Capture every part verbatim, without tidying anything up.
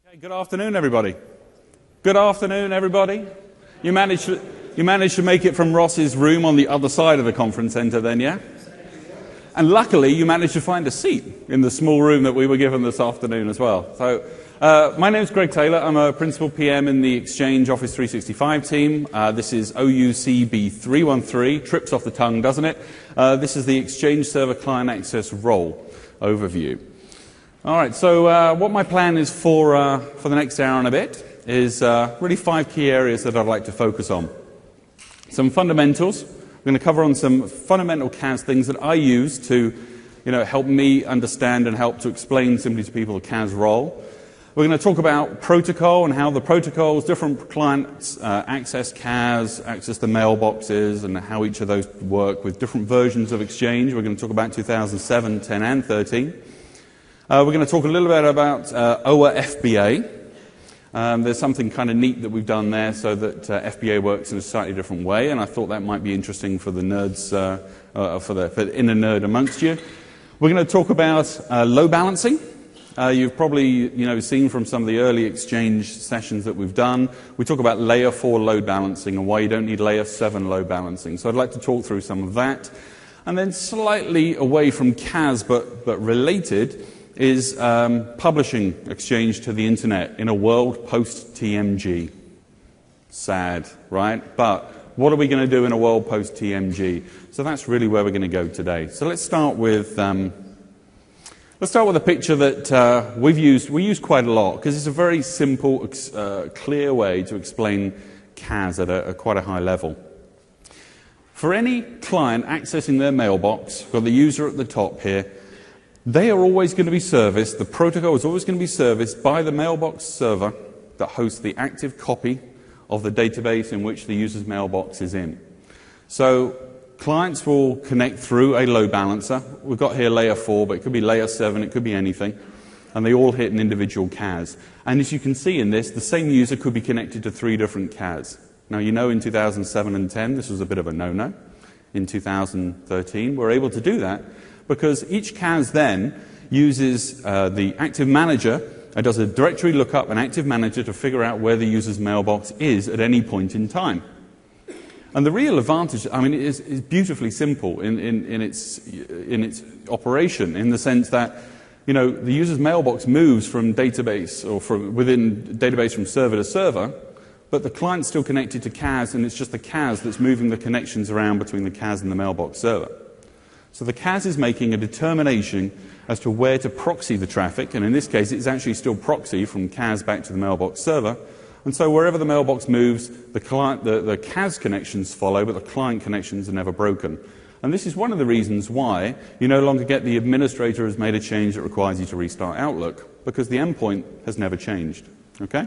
Okay, good afternoon, everybody. Good afternoon, everybody. You managed to, you managed to make it from Ross's room on the other side of the conference centre then, yeah? And luckily, you managed to find a seat in the small room that we were given this afternoon as well. So, uh, my name's Greg Taylor. I'm a Principal P M in the Exchange Office three sixty-five team. Uh, this is O U C B three one three. Trips off the tongue, doesn't it? Uh, this is the Exchange Server Client Access Role overview. All right, so uh, what my plan is for, uh, for the next hour and a bit is uh, really five key areas that I'd like to focus on. Some fundamentals. We're going to cover on some fundamental C A S things that I use to you know, help me understand and help to explain simply to people the C A S role. We're going to talk about protocol and how the protocols, different clients uh, access C A S, access the mailboxes, and how each of those work with different versions of Exchange. We're going to talk about two thousand seven, ten, and thirteen. Uh, we're going to talk a little bit about uh, O A F B A. Um, there's something kind of neat that we've done there so that uh, F B A works in a slightly different way, and I thought that might be interesting for the nerds, uh, uh, for, the, for the inner nerd amongst you. We're going to talk about uh, load balancing. Uh, you've probably you know, seen from some of the early Exchange sessions that we've done, we talk about layer four load balancing and why you don't need layer seven load balancing. So I'd like to talk through some of that. And then slightly away from C A S but, but related, is um, publishing Exchange to the internet in a world post-T M G. Sad, right? But what are we going to do in a world post-T M G? So that's really where we're going to go today. So let's start with um, let's start with a picture that uh, we've used. We use quite a lot because it's a very simple, uh, clear way to explain C A S at a, a quite a high level. For any client accessing their mailbox, we've got the user at the top here. They are always going to be serviced, the protocol is always going to be serviced by the mailbox server that hosts the active copy of the database in which the user's mailbox is in. So clients will connect through a load balancer. We've got here layer four, but it could be layer seven, it could be anything. And they all hit an individual C A S. And as you can see in this, the same user could be connected to three different C A S. Now you know in two thousand seven and ten this was a bit of a no-no. In two thousand thirteen we're able to do that, because each C A S then uses uh, the Active Manager and does a directory lookup and Active Manager to figure out where the user's mailbox is at any point in time. And the real advantage, I mean, it is, is beautifully simple in, in, in, its, in its operation, in the sense that you know, the user's mailbox moves from database or from within database from server to server, but the client's still connected to C A S, and it's just the C A S that's moving the connections around between the C A S and the mailbox server. So the C A S is making a determination as to where to proxy the traffic, and in this case it's actually still proxy from C A S back to the mailbox server. And so wherever the mailbox moves, the, client, the, the C A S connections follow, but the client connections are never broken. And this is one of the reasons why you no longer get the administrator has made a change that requires you to restart Outlook, because the endpoint has never changed. Okay?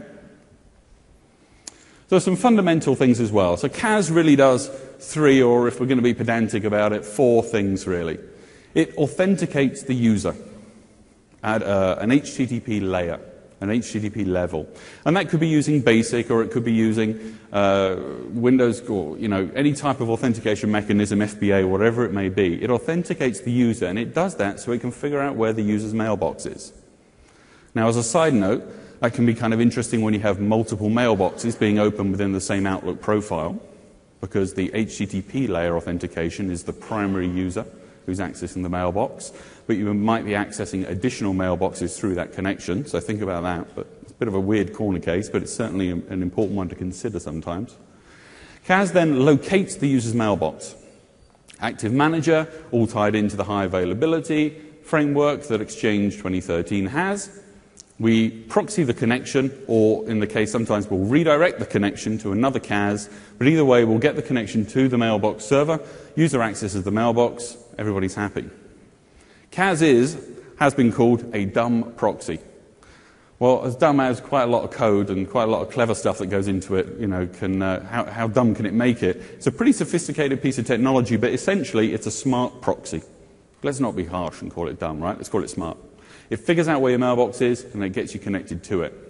So some fundamental things as well. So C A S really does three, or if we're going to be pedantic about it, four things really. It authenticates the user at uh, an H T T P layer, an H T T P level. And that could be using BASIC, or it could be using uh, Windows, or you know, any type of authentication mechanism, F B A, whatever it may be. It authenticates the user, and it does that so it can figure out where the user's mailbox is. Now, as a side note, that can be kind of interesting when you have multiple mailboxes being opened within the same Outlook profile, because the H T T P layer authentication is the primary user who's accessing the mailbox, but you might be accessing additional mailboxes through that connection, so think about that. But it's a bit of a weird corner case, but it's certainly an important one to consider sometimes. C A S then locates the user's mailbox. Active Manager, all tied into the high availability framework that Exchange twenty thirteen has. We proxy the connection, or in the case sometimes we'll redirect the connection to another C A S, but either way we'll get the connection to the mailbox server, user accesses the mailbox, everybody's happy. C A S is, has been called a dumb proxy. Well, as dumb as quite a lot of code and quite a lot of clever stuff that goes into it, you know, can, uh, how, how dumb can it make it? It's a pretty sophisticated piece of technology, but essentially it's a smart proxy. Let's not be harsh and call it dumb, right? Let's call it smart. It figures out where your mailbox is, and it gets you connected to it.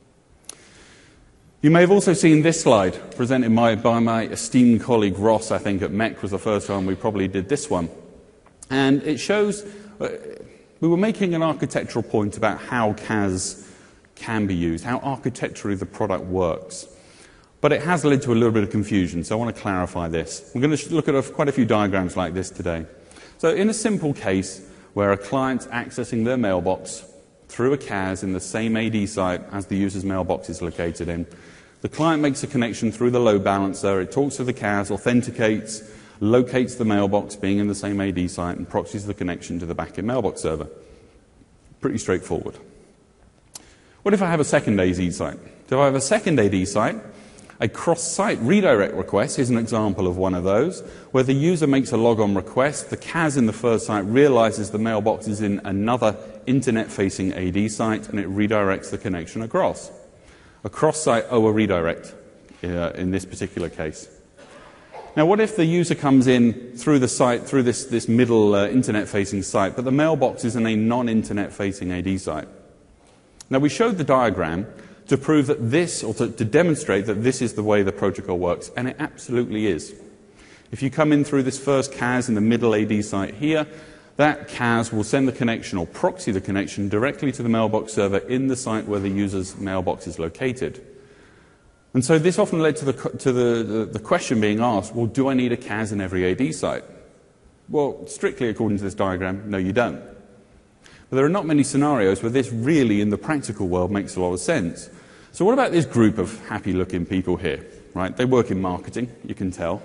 You may have also seen this slide presented by, by my esteemed colleague Ross, I think, at M E C was the first time we probably did this one. And it shows, uh, we were making an architectural point about how C A S can be used, how architecturally the product works. But it has led to a little bit of confusion, so I want to clarify this. We're going to look at a, quite a few diagrams like this today. So in a simple case where a client's accessing their mailbox through a C A S in the same A D site as the user's mailbox is located in, the client makes a connection through the load balancer, it talks to the C A S, authenticates, locates the mailbox being in the same A D site, and proxies the connection to the back-end mailbox server. Pretty straightforward. What if I have a second A D site? So if I have a second A D site, a cross-site redirect request is an example of one of those, where the user makes a logon request, the C A S in the first site realizes the mailbox is in another internet-facing A D site, and it redirects the connection across. A cross-site O A redirect uh, in this particular case. Now, what if the user comes in through the site, through this, this middle uh, internet-facing site, but the mailbox is in a non-internet-facing A D site? Now, we showed the diagram to prove that this, or to, to demonstrate that this is the way the protocol works, and it absolutely is. If you come in through this first C A S in the middle A D site here, that C A S will send the connection or proxy the connection directly to the mailbox server in the site where the user's mailbox is located. And so this often led to the, to the, the, the question being asked, well, do I need a C A S in every A D site? Well, strictly according to this diagram, no, you don't. But there are not many scenarios where this really, in the practical world, makes a lot of sense. So what about this group of happy-looking people here? Right? They work in marketing, you can tell.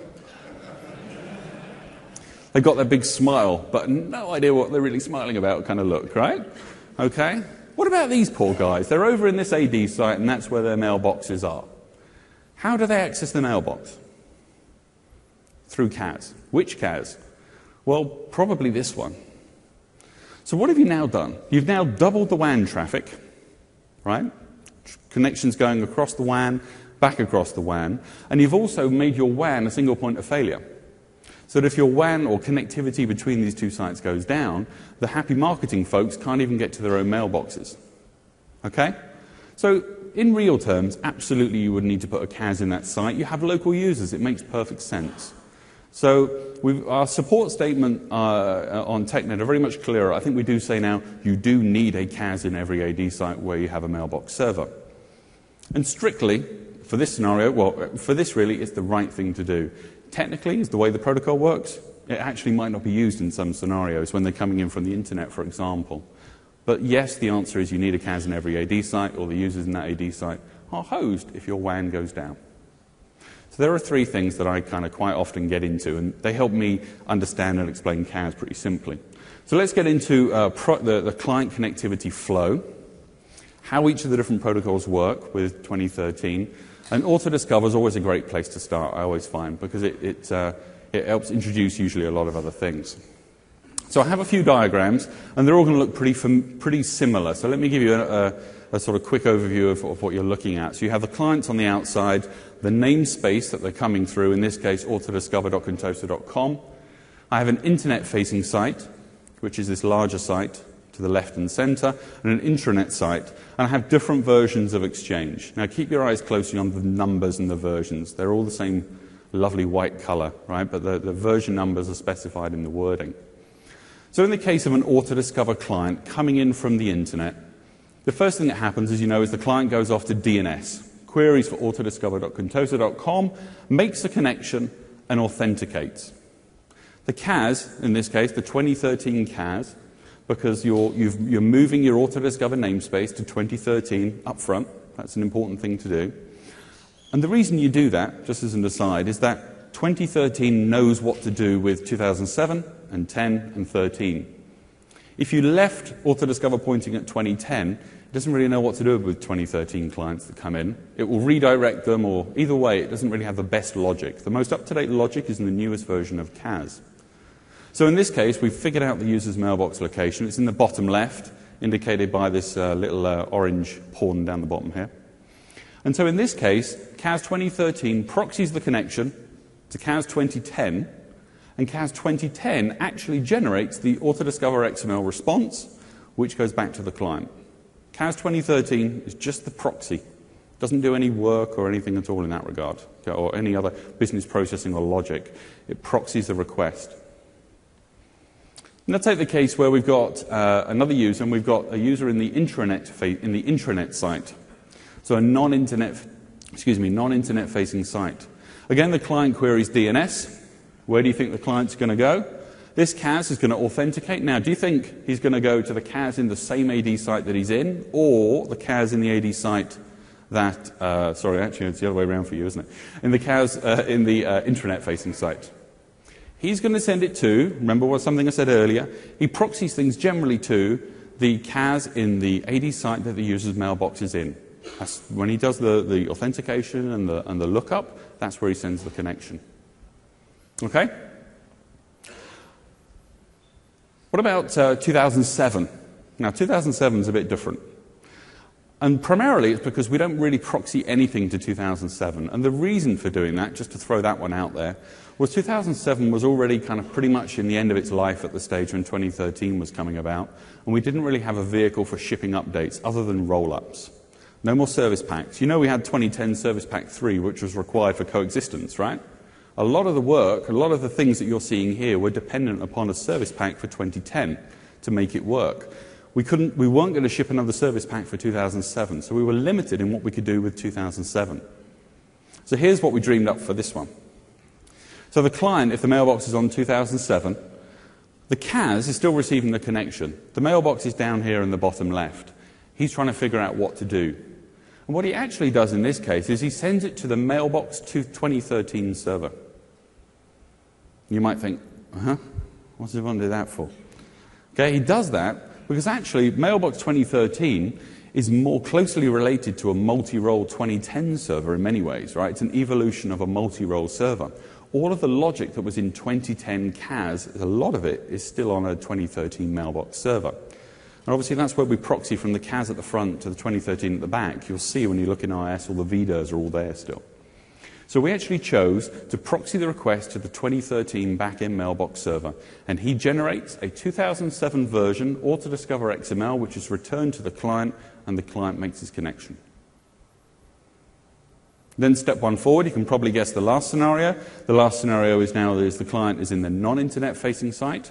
They've got their big smile, but no idea what they're really smiling about kind of look, right? Okay? What about these poor guys? They're over in this A D site, and that's where their mailboxes are. How do they access the mailbox? Through C A S. Which C A S? Well, probably this one. So what have you now done? You've now doubled the W A N traffic, right? Connections going across the W A N, back across the W A N, and you've also made your W A N a single point of failure. So that if your W A N or connectivity between these two sites goes down, the happy marketing folks can't even get to their own mailboxes. Okay? So in real terms, absolutely you would need to put a C A S in that site. You have local users. It makes perfect sense. So we've, our support statement uh, on TechNet are very much clearer. I think we do say now you do need a C A S in every A D site where you have a mailbox server. And strictly, for this scenario, well, for this really, it's the right thing to do. Technically, is the way the protocol works, it actually might not be used in some scenarios when they're coming in from the internet, for example. But yes, the answer is you need a C A S in every A D site, or the users in that A D site are hosed if your W A N goes down. So there are three things that I kind of quite often get into, and they help me understand and explain C A S pretty simply. So let's get into uh, pro the, the client connectivity flow, how each of the different protocols work with twenty thirteen, and Autodiscover is always a great place to start, I always find, because it, it, uh, it helps introduce usually a lot of other things. So I have a few diagrams, and they're all going to look pretty, pretty similar. So let me give you a, a, a sort of quick overview of, of what you're looking at. So you have the clients on the outside, the namespace that they're coming through, in this case autodiscover dot contoso dot com. I have an internet-facing site, which is this larger site to the left and center, and an intranet site. And I have different versions of Exchange. Now keep your eyes closely on the numbers and the versions. They're all the same lovely white color, right? But the, the version numbers are specified in the wording. So in the case of an Autodiscover client coming in from the internet, the first thing that happens, as you know, is the client goes off to D N S, queries for autodiscover dot contoso dot com, makes a connection, and authenticates. The C A S, in this case, the twenty thirteen C A S, because you're, you've, you're moving your Autodiscover namespace to twenty thirteen up front. That's an important thing to do. And the reason you do that, just as an aside, is that twenty thirteen knows what to do with two thousand seven and ten and thirteen. If you left Autodiscover pointing at twenty ten, it doesn't really know what to do with twenty thirteen clients that come in. It will redirect them, or either way, it doesn't really have the best logic. The most up-to-date logic is in the newest version of C A S. So in this case, we've figured out the user's mailbox location. It's in the bottom left, indicated by this uh, little uh, orange pawn down the bottom here. And so in this case, C A S twenty thirteen proxies the connection to C A S twenty ten, and C A S twenty ten actually generates the Autodiscover X M L response, which goes back to the client. C A S twenty thirteen is just the proxy. It doesn't do any work or anything at all in that regard, or any other business processing or logic. It proxies the request. Now take the case where we've got uh, another user, and we've got a user in the intranet in the intranet site, so a non-internet, excuse me, non-internet facing site. Again, the client queries D N S. Where do you think the client's going to go? This C A S is going to authenticate. Now, do you think he's going to go to the C A S in the same A D site that he's in, or the C A S in the A D site that, uh, sorry, actually it's the other way around for you, isn't it? In the C A S uh, in the uh, intranet-facing site. He's going to send it to, remember what something I said earlier, he proxies things generally to the C A S in the A D site that the user's mailbox is in. That's when he does the, the authentication and the, and the lookup, that's where he sends the connection. Okay? What about uh, two thousand seven? Now, two thousand seven is a bit different. And primarily it's because we don't really proxy anything to two thousand seven. And the reason for doing that, just to throw that one out there, was two thousand seven was already kind of pretty much in the end of its life at the stage when twenty thirteen was coming about. And we didn't really have a vehicle for shipping updates other than roll-ups. No more service packs. You know we had twenty ten Service Pack three, which was required for coexistence, right? A lot of the work, a lot of the things that you're seeing here were dependent upon a service pack for twenty ten to make it work. We, couldn't, we weren't going to ship another service pack for two thousand seven, so we were limited in what we could do with two thousand seven. So here's what we dreamed up for this one. So the client, if the mailbox is on two thousand seven, the C A S is still receiving the connection. The mailbox is down here in the bottom left. He's trying to figure out what to do. And what he actually does in this case is he sends it to the mailbox to twenty thirteen server. You might think, huh? What does he want to do that for? Okay, he does that because actually mailbox twenty thirteen is more closely related to a multi-role twenty ten server in many ways, right? It's an evolution of a multi-role server. All of the logic that was in twenty ten C A S, a lot of it is still on a twenty thirteen mailbox server. And obviously that's where we proxy from the C A S at the front to the twenty thirteen at the back. You'll see when you look in I S, all the V D Rs are all there still. So we actually chose to proxy the request to the twenty thirteen back-end mailbox server. And he generates a two thousand seven version Autodiscover X M L, which is returned to the client, and the client makes his connection. Then step one forward, you can probably guess the last scenario. The last scenario is now is the client is in the non-internet facing site.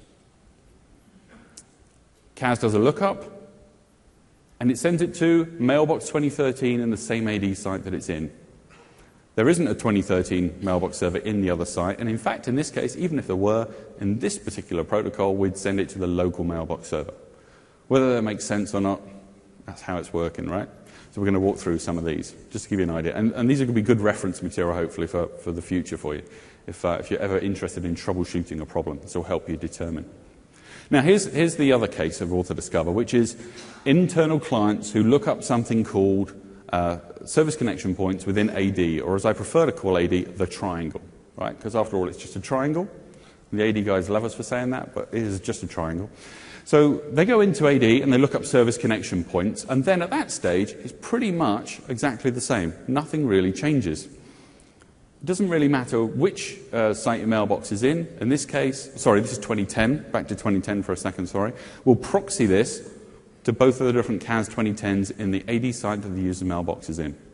C A S does a lookup, and it sends it to mailbox twenty thirteen in the same A D site that it's in. There isn't a twenty thirteen mailbox server in the other site, and in fact, in this case, even if there were, in this particular protocol, we'd send it to the local mailbox server. Whether that makes sense or not, that's how it's working, right? So we're going to walk through some of these, just to give you an idea. And, and these are going to be good reference material, hopefully, for, for the future for you, if, uh, if you're ever interested in troubleshooting a problem. This will help you determine. Now, here's, here's the other case of Autodiscover, which is internal clients who look up something called uh, service connection points within A D, or as I prefer to call A D, the triangle, right? Because after all, it's just a triangle. The A D guys love us for saying that, but it is just a triangle. So they go into A D and they look up service connection points, and then at that stage, it's pretty much exactly the same. Nothing really changes. It doesn't really matter which uh, site your mailbox is in. In this case, sorry, this is twenty ten. Back to twenty ten for a second, sorry. We'll proxy this to both of the different C A S twenty tens in the A D site that the user mailbox is in.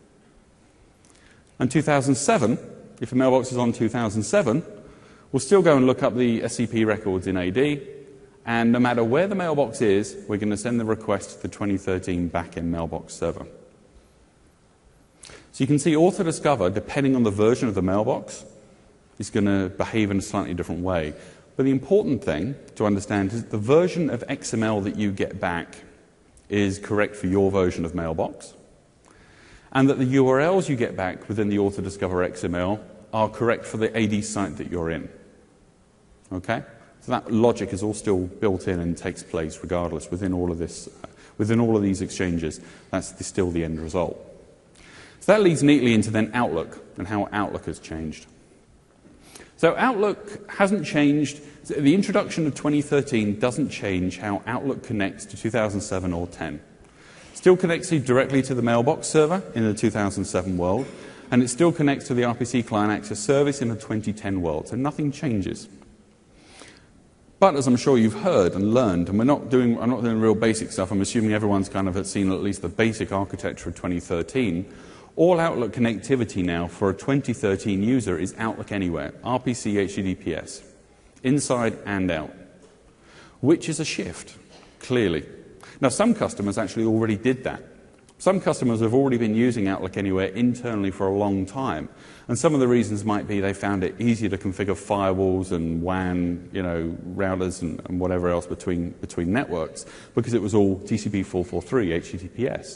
And two thousand seven, if the mailbox is on two thousand seven, we'll still go and look up the S C P records in A D, and no matter where the mailbox is, we're going to send the request to the twenty thirteen back-end mailbox server. So you can see Autodiscover, depending on the version of the mailbox, is going to behave in a slightly different way. But the important thing to understand is the version of X M L that you get back is correct for your version of mailbox, and that the U R Ls you get back within the Autodiscover X M L are correct for the A D site that you're in. Okay? So that logic is all still built in and takes place regardless within all of this, within all of these exchanges. That's the, still the end result. So that leads neatly into then Outlook and how Outlook has changed. So Outlook hasn't changed. The introduction of twenty thirteen doesn't change how Outlook connects to two thousand seven or ten. Still connects directly to the mailbox server in the two thousand seven world, and it still connects to the R P C client access service in the twenty ten world. So nothing changes. But as I'm sure you've heard and learned, and we're not doing, I'm not doing real basic stuff, I'm assuming everyone's kind of seen at least the basic architecture of twenty thirteen, all Outlook connectivity now for a twenty thirteen user is Outlook Anywhere, R P C H T T P S, inside and out. which is a shift, clearly. Now, some customers actually already did that. Some customers have already been using Outlook Anywhere internally for a long time. And some of the reasons might be they found it easier to configure firewalls and W A N, you know, routers and, and whatever else between, between networks, because it was all T C P four forty-three, H T T P S.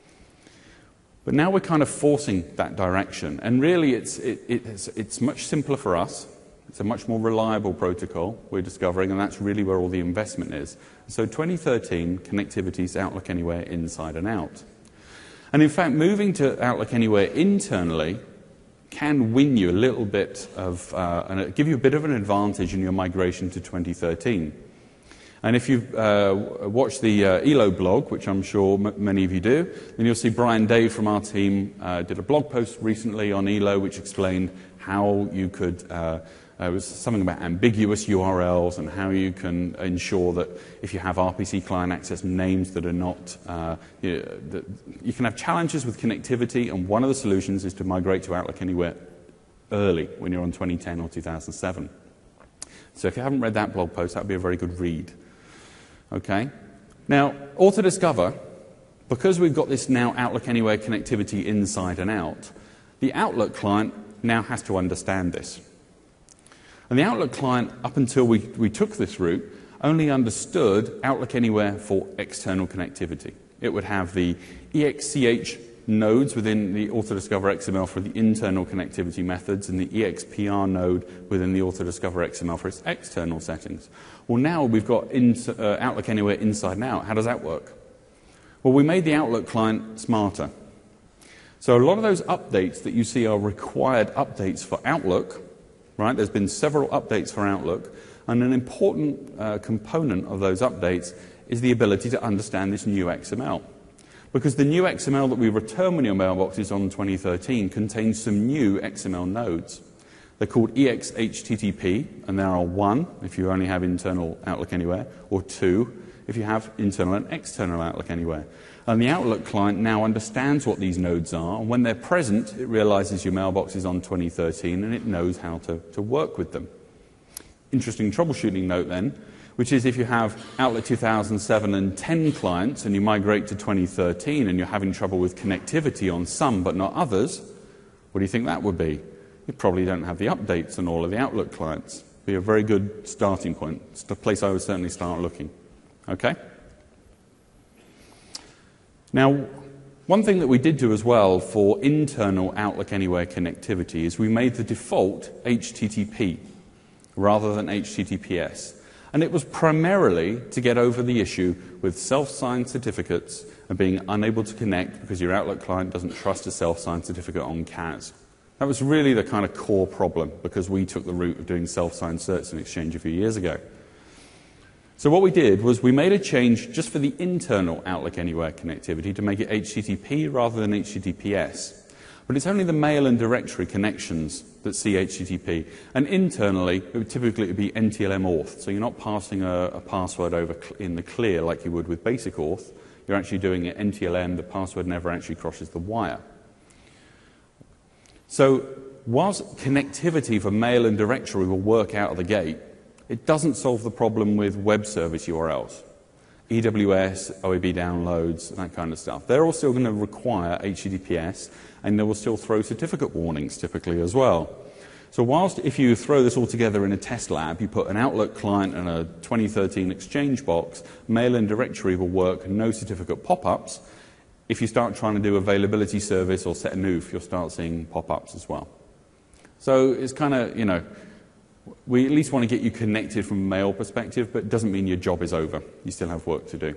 But now we're kind of forcing that direction. And really, it's, it, it's, it's much simpler for us. It's a much more reliable protocol we're discovering, and that's really where all the investment is. So twenty thirteen, connectivity is Outlook Anywhere inside and out. And in fact, moving to Outlook Anywhere internally can win you a little bit of, uh, and give you a bit of an advantage in your migration to twenty thirteen. And if you've uh, watched the uh, E L O blog, which I'm sure m many of you do, then you'll see Brian Dave from our team uh, did a blog post recently on E L O which explained how you could uh, Uh, it was something about ambiguous U R Ls and how you can ensure that if you have R P C client access names that are not, uh, you know, that you can have challenges with connectivity, and one of the solutions is to migrate to Outlook Anywhere early when you're on twenty ten or two thousand seven. So if you haven't read that blog post, that would be a very good read. Okay? Now, AutoDiscover, because we've got this now Outlook Anywhere connectivity inside and out, the Outlook client now has to understand this. And the Outlook client, up until we, we took this route, only understood Outlook Anywhere for external connectivity. It would have the E X C H nodes within the AutoDiscover X M L for the internal connectivity methods and the E X P R node within the AutoDiscover X M L for its external settings. Well, now we've got in, uh, Outlook Anywhere inside and out. How does that work? Well, we made the Outlook client smarter. So a lot of those updates that you see are required updates for Outlook. Right? There's been several updates for Outlook, and an important uh, component of those updates is the ability to understand this new X M L. Because the new X M L that we return when your mailbox is on twenty thirteen contains some new X M L nodes. They're called E X H T T P, and there are one if you only have internal Outlook Anywhere, or two if you have internal and external Outlook Anywhere. And the Outlook client now understands what these nodes are, and when they're present, it realizes your mailbox is on twenty thirteen, and it knows how to, to work with them. Interesting troubleshooting note then, which is if you have Outlook two thousand seven and ten clients, and you migrate to twenty thirteen, and you're having trouble with connectivity on some but not others, what do you think that would be? You probably don't have the updates on all of the Outlook clients. Be a very good starting point. It's the place I would certainly start looking. Okay? Now, one thing that we did do as well for internal Outlook Anywhere connectivity is we made the default H T T P rather than H T T P S. And it was primarily to get over the issue with self-signed certificates and being unable to connect because your Outlook client doesn't trust a self-signed certificate on C A S. That was really the kind of core problem because we took the route of doing self-signed certs in Exchange a few years ago. So what we did was we made a change just for the internal Outlook Anywhere connectivity to make it H T T P rather than H T T P S. But it's only the mail and directory connections that see H T T P. And internally, it would typically it would be N T L M auth. So you're not passing a, a password over in the clear like you would with basic auth. You're actually doing it N T L M. The password never actually crosses the wire. So whilst connectivity for mail and directory will work out of the gate, it doesn't solve the problem with web service U R Ls. E W S, O A B downloads, that kind of stuff. They're all still going to require H T T P S, and they will still throw certificate warnings typically as well. So whilst if you throw this all together in a test lab, you put an Outlook client and a twenty thirteen Exchange box, mail and directory will work, no certificate pop-ups. If you start trying to do availability service or set a N O O F, you'll start seeing pop-ups as well. So it's kind of, you know, we at least want to get you connected from a mail perspective, but it doesn't mean your job is over. You still have work to do.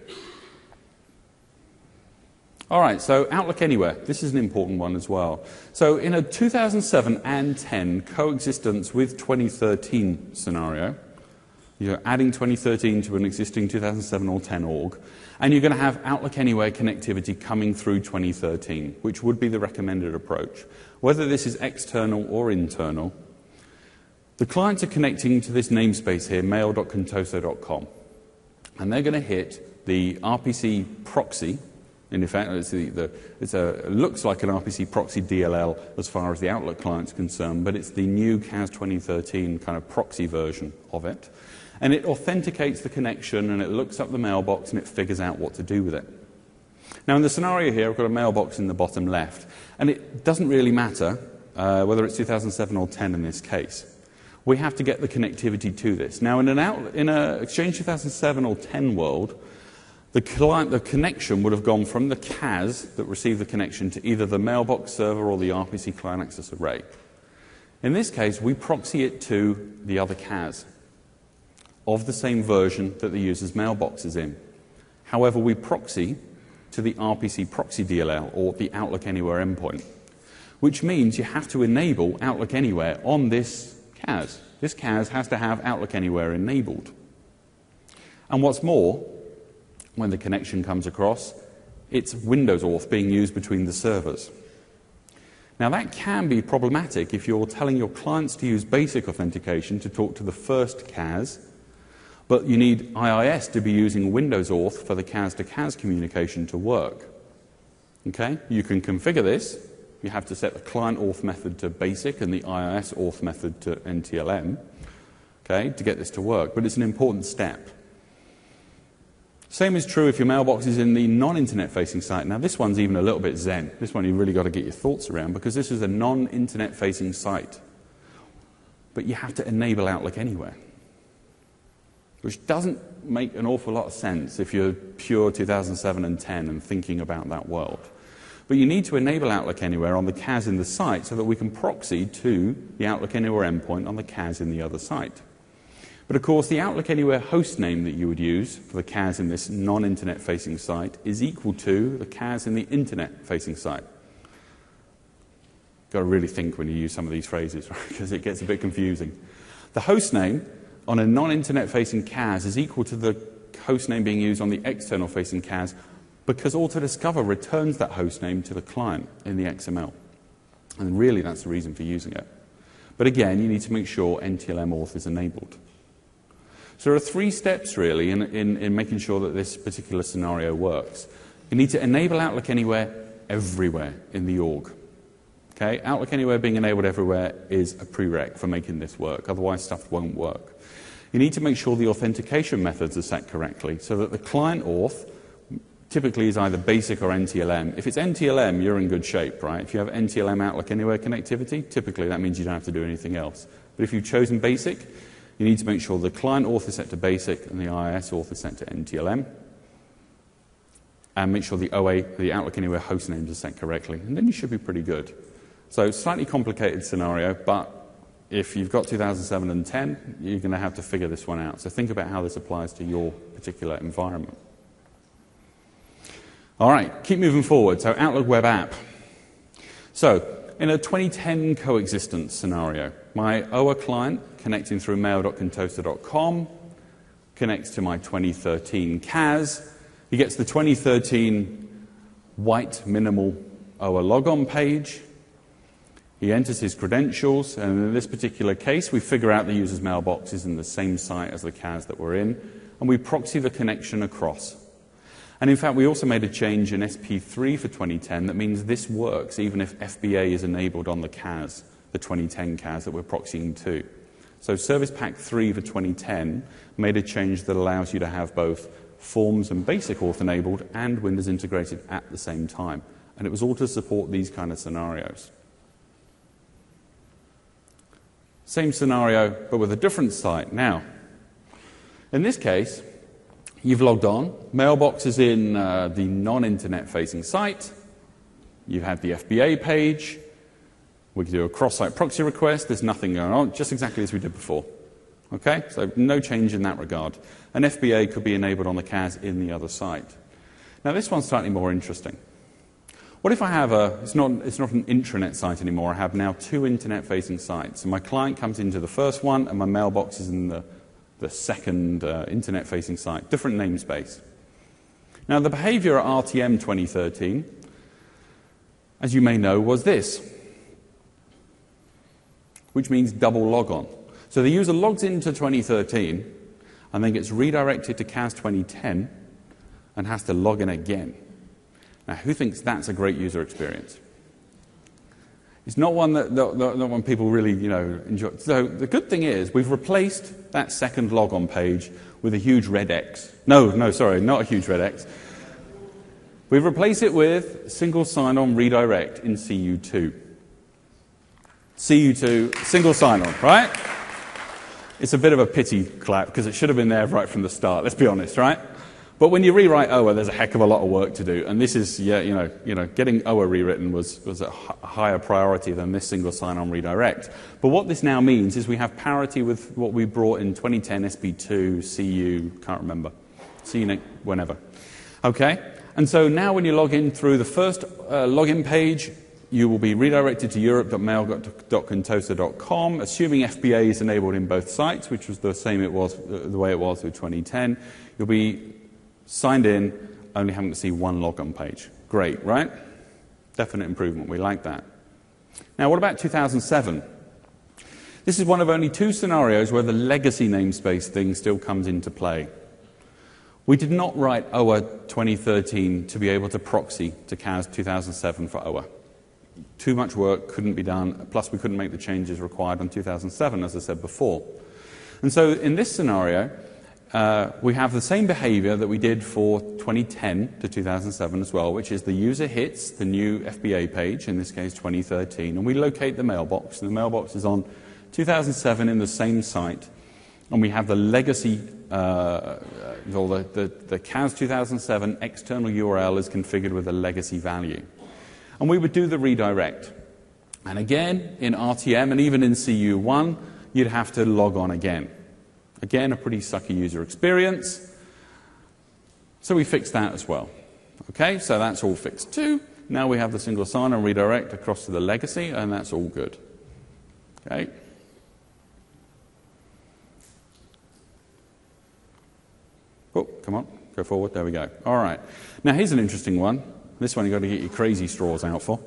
All right, so Outlook Anywhere. This is an important one as well. So in a two thousand seven and ten coexistence with twenty thirteen scenario, you're adding twenty thirteen to an existing two thousand seven or ten org, and you're going to have Outlook Anywhere connectivity coming through twenty thirteen, which would be the recommended approach. Whether this is external or internal, the clients are connecting to this namespace here, mail dot contoso dot com, and they're going to hit the R P C proxy. In fact, it's the, the, it's a, it looks like an R P C proxy D L L as far as the Outlook client's concerned, but it's the new C A S twenty thirteen kind of proxy version of it. And it authenticates the connection, and it looks up the mailbox, and it figures out what to do with it. Now, in the scenario here, I've got a mailbox in the bottom left, and it doesn't really matter uh, whether it's two thousand seven or ten in this case. We have to get the connectivity to this. Now, in an out, in a Exchange two thousand seven or ten world, the client, the connection would have gone from the C A S that received the connection to either the mailbox server or the R P C client access array. In this case, we proxy it to the other C A S of the same version that the user's mailbox is in. However, we proxy to the R P C proxy D L L, or the Outlook Anywhere endpoint, which means you have to enable Outlook Anywhere on this C A S. This C A S has to have Outlook Anywhere enabled. And what's more, when the connection comes across, it's Windows Auth being used between the servers. Now, that can be problematic if you're telling your clients to use basic authentication to talk to the first C A S, but you need I I S to be using Windows Auth for the C A S to C A S communication to work. Okay? You can configure this. You have to set the client auth method to basic and the I I S auth method to N T L M, okay, to get this to work. But it's an important step. Same is true if your mailbox is in the non-internet facing site. Now, this one's even a little bit zen. This one you've really got to get your thoughts around, because this is a non-internet facing site. But you have to enable Outlook Anywhere, which doesn't make an awful lot of sense if you're pure two thousand seven and ten and thinking about that world. But you need to enable Outlook Anywhere on the C A S in the site so that we can proxy to the Outlook Anywhere endpoint on the C A S in the other site. But of course, the Outlook Anywhere host name that you would use for the C A S in this non-internet facing site is equal to the C A S in the internet facing site. Got to really think when you use some of these phrases, right? Because it gets a bit confusing. The host name on a non-internet facing C A S is equal to the host name being used on the external facing C A S, because Autodiscover returns that host name to the client in the X M L. And really, that's the reason for using it. But again, you need to make sure N T L M auth is enabled. So there are three steps, really, in, in, in making sure that this particular scenario works. You need to enable Outlook Anywhere everywhere in the org. Okay? Outlook Anywhere being enabled everywhere is a prereq for making this work. Otherwise, stuff won't work. You need to make sure the authentication methods are set correctly so that the client auth typically is either basic or N T L M. If it's N T L M, you're in good shape, right? If you have N T L M Outlook Anywhere connectivity, typically that means you don't have to do anything else. But if you've chosen basic, you need to make sure the client auth is set to basic and the I I S auth is set to N T L M. And make sure the O A, the Outlook Anywhere host names are set correctly. And then you should be pretty good. So slightly complicated scenario, but if you've got two thousand seven and ten, you're going to have to figure this one out. So think about how this applies to your particular environment. All right, keep moving forward. So Outlook Web App. So in a twenty ten coexistence scenario, my O A client connecting through mail dot contosta dot com connects to my twenty thirteen C A S. He gets the twenty thirteen white minimal O A logon page. He enters his credentials, and in this particular case, we figure out the user's mailbox is in the same site as the C A S that we're in, and we proxy the connection across. And in fact, we also made a change in S P three for twenty ten that means this works even if F B A is enabled on the C A S, the twenty ten C A S that we're proxying to. So Service Pack three for twenty ten made a change that allows you to have both Forms and Basic Auth enabled and Windows integrated at the same time. And it was all to support these kind of scenarios. Same scenario, but with a different site. Now, in this case, you've logged on. Mailbox is in uh, the non-internet facing site. You have the F B A page. We can do a cross-site proxy request. There's nothing going on, just exactly as we did before. Okay? So no change in that regard. An F B A could be enabled on the C A S in the other site. Now this one's slightly more interesting. What if I have a, it's not, it's not an intranet site anymore, I have now two internet-facing sites. And my client comes into the first one, and my mailbox is in the, the second uh, internet-facing site, different namespace. Now the behavior at R T M twenty thirteen, as you may know, was this, which means double logon. So the user logs into twenty thirteen, and then gets redirected to C A S twenty ten, and has to log in again. Now, who thinks that's a great user experience? It's not one that, that, that, that one people really, you know, enjoy. So the good thing is we've replaced that second logon page with a huge red X. No, no, sorry, not a huge red X. We've replaced it with single sign-on redirect in C U two. C U two, single sign-on, right? It's a bit of a pity clap because it should have been there right from the start, let's be honest, right? But when you rewrite O A, there's a heck of a lot of work to do. And this is, yeah, you know, you know, getting O A rewritten was, was a h- higher priority than this single sign-on redirect. But what this now means is we have parity with what we brought in twenty ten S P two, C U, can't remember, C U whenever. Okay? And so now when you log in through the first uh, login page, you will be redirected to europe dot mail dot contosa dot com, assuming F B A is enabled in both sites, which was the same it was, uh, the way it was with twenty ten. You'll be signed in, only having to see one logon page. Great, right? Definite improvement. We like that. Now, what about two thousand seven? This is one of only two scenarios where the legacy namespace thing still comes into play. We did not write O A twenty thirteen to be able to proxy to C A S two thousand seven for O A. Too much work, couldn't be done, plus we couldn't make the changes required on two thousand seven, as I said before. And so in this scenario, Uh, we have the same behavior that we did for twenty ten to two thousand seven as well, which is the user hits the new F B A page, in this case twenty thirteen, and we locate the mailbox. And the mailbox is on two thousand seven in the same site, and we have the legacy, uh, or the, the, the C A S two thousand seven external U R L is configured with a legacy value. And we would do the redirect. And again, in R T M and even in C U one, you'd have to log on again. Again, a pretty sucky user experience. So we fixed that as well. Okay, so that's all fixed too. Now we have the single sign-on redirect across to the legacy, and that's all good. Okay. Oh, come on, go forward. There we go. All right. Now here's an interesting one. This one you've got to get your crazy straws out for.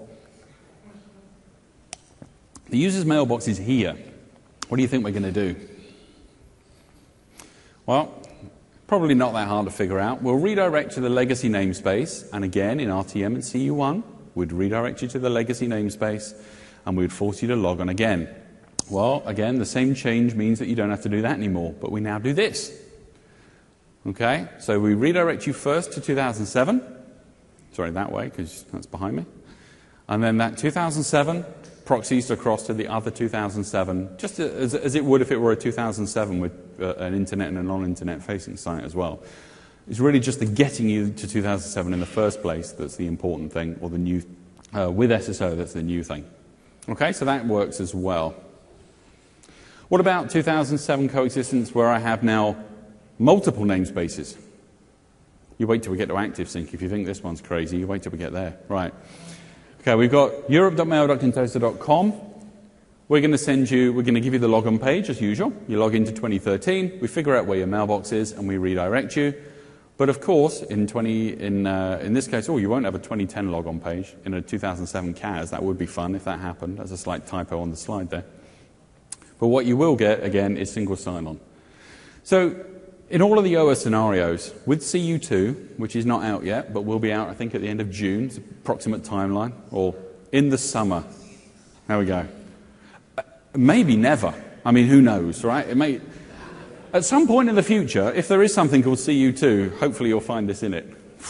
The user's mailbox is here. What do you think we're going to do? Well, probably not that hard to figure out. We'll redirect to the legacy namespace, and again, in R T M and C U one, we'd redirect you to the legacy namespace, and we'd force you to log on again. Well, again, the same change means that you don't have to do that anymore, but we now do this. Okay, so we redirect you first to two thousand seven. Sorry, that way, because that's behind me. And then that two thousand seven proxies across to the other two thousand seven, just as, as it would if it were a two thousand seven with uh, an internet and a non-internet facing site as well. It's really just the getting you to two thousand seven in the first place that's the important thing, or the new, uh, with S S O, that's the new thing. Okay, so that works as well. What about two thousand seven coexistence, where I have now multiple namespaces? You wait till we get to ActiveSync. If you think this one's crazy, you wait till we get there. Right. Okay, we've got europe dot mail dot contosa dot com. We're going to send you, we're going to give you the login page as usual. You log into twenty thirteen, we figure out where your mailbox is, and we redirect you. But of course, in twenty, in uh, in this case, oh, you won't have a twenty ten logon page in a two thousand seven C A S. That would be fun if that happened. There's a slight typo on the slide there. But what you will get again is single sign-on. So, in all of the O A scenarios, with C U two, which is not out yet, but will be out, I think, at the end of June, it's approximate timeline, or in the summer. There we go. Maybe never. I mean, who knows, right? It may. At some point in the future, if there is something called C U two, hopefully you'll find this in it.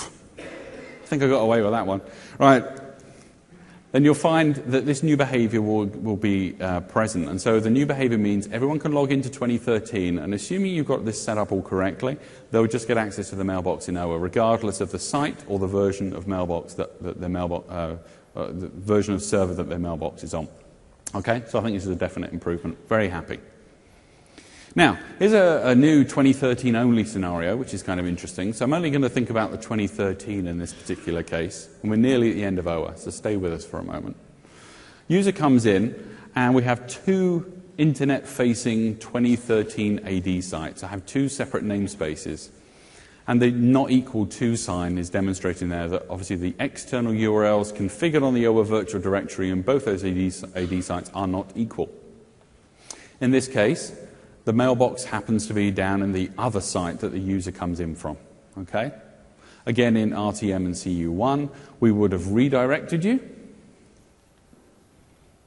I think I got away with that one. Right. Then you'll find that this new behavior will, will be uh, present. And so the new behavior means everyone can log into twenty thirteen, and assuming you've got this set up all correctly, they'll just get access to the mailbox in O A, regardless of the site or the version of mailbox that, that their mailbox, uh, uh, the version of server that their mailbox is on. Okay, so I think this is a definite improvement. Very happy. Now, here's a, a new twenty thirteen only scenario, which is kind of interesting. So I'm only going to think about the twenty thirteen in this particular case, and we're nearly at the end of O A, so stay with us for a moment. User comes in, and we have two internet-facing twenty thirteen A D sites. I have two separate namespaces, and the not equal to sign is demonstrating there that obviously the external U R Ls configured on the O A virtual directory and both those A D, A D sites are not equal. In this case, the mailbox happens to be down in the other site that the user comes in from. Okay? Again, in R T M and C U one, we would have redirected you.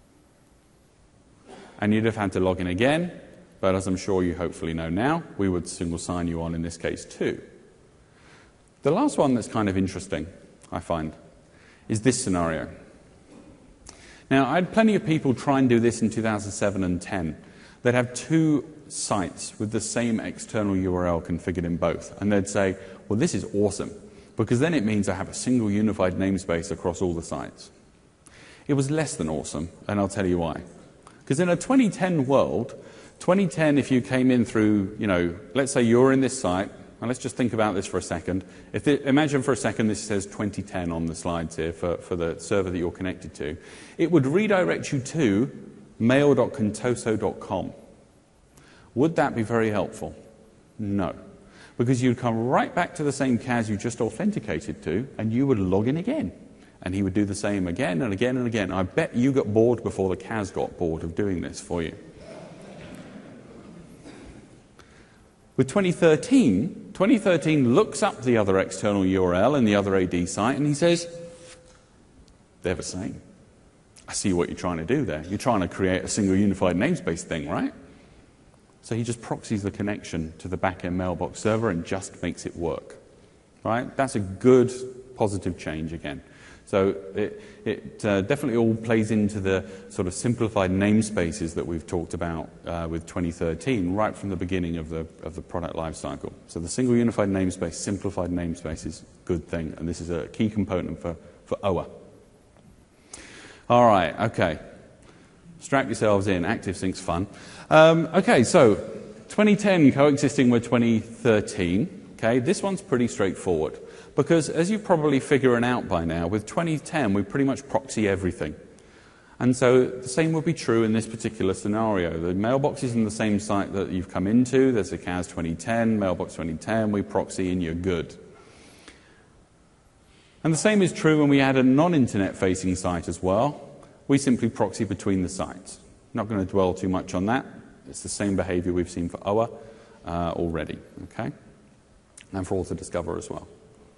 and you'd have had to log in again, but as I'm sure you hopefully know now, we would single sign you on in this case too. The last one that's kind of interesting, I find, is this scenario. Now, I had plenty of people try and do this in two thousand seven and ten. They'd have two sites with the same external U R L configured in both, and they'd say, well, this is awesome, because then it means I have a single unified namespace across all the sites. It was less than awesome, and I'll tell you why. Because in a twenty ten world, twenty ten, if you came in through, you know, let's say you're in this site, and let's just think about this for a second. If it, imagine for a second this says twenty ten on the slides here for, for the server that you're connected to. It would redirect you to mail dot contoso dot com. Would that be very helpful? No. Because you'd come right back to the same C A S you just authenticated to, and you would log in again. And he would do the same again and again and again. I bet you got bored before the C A S got bored of doing this for you. With twenty thirteen, twenty thirteen looks up the other external U R L and the other A D site, and he says, they're the same. I see what you're trying to do there. You're trying to create a single unified namespace thing, right? So he just proxies the connection to the back-end mailbox server and just makes it work, right? That's a good, positive change again. So it, it uh, definitely all plays into the sort of simplified namespaces that we've talked about uh, with twenty thirteen, right from the beginning of the, of the product lifecycle. So the single unified namespace, simplified namespace is a good thing, and this is a key component for, for O A. All right, okay. Strap yourselves in. ActiveSync's fun. Um, okay, so twenty ten coexisting with twenty thirteen. Okay, this one's pretty straightforward. Because as you're probably figuring out by now, with twenty ten we pretty much proxy everything. And so the same would be true in this particular scenario. The mailbox is in the same site that you've come into. There's a C A S twenty ten, mailbox twenty ten, we proxy and you're good. And the same is true when we add a non-internet facing site as well. We simply proxy between the sites. Not going to dwell too much on that. It's the same behavior we've seen for O A uh, already, okay? And for AutoDiscover as well.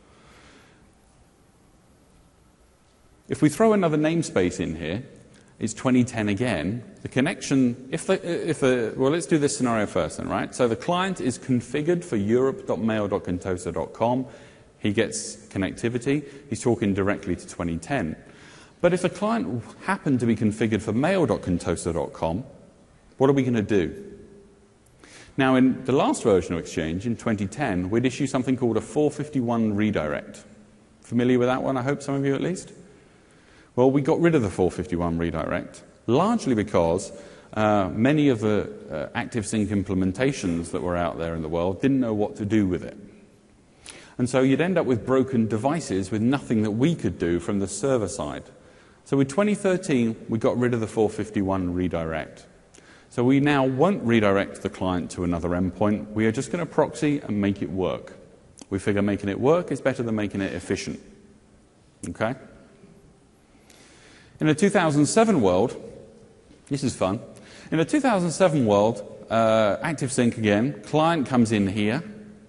If we throw another namespace in here, it's twenty ten again. The connection, if the, if the, well, let's do this scenario first then, right? So the client is configured for europe dot mail dot contoso dot com. He gets connectivity. He's talking directly to twenty ten. But if the client happened to be configured for mail dot contoso dot com, what are we going to do? Now, in the last version of Exchange, in twenty ten, we'd issue something called a four fifty-one redirect. Familiar with that one, I hope, some of you at least? Well, we got rid of the four fifty-one redirect, largely because uh, many of the uh, ActiveSync implementations that were out there in the world didn't know what to do with it. And so you'd end up with broken devices with nothing that we could do from the server side. So with twenty thirteen, we got rid of the four fifty-one redirect. So we now won't redirect the client to another endpoint. We are just going to proxy and make it work. We figure making it work is better than making it efficient. Okay? In a two thousand seven world, this is fun. In a two thousand seven world, uh, ActiveSync again, client comes in here.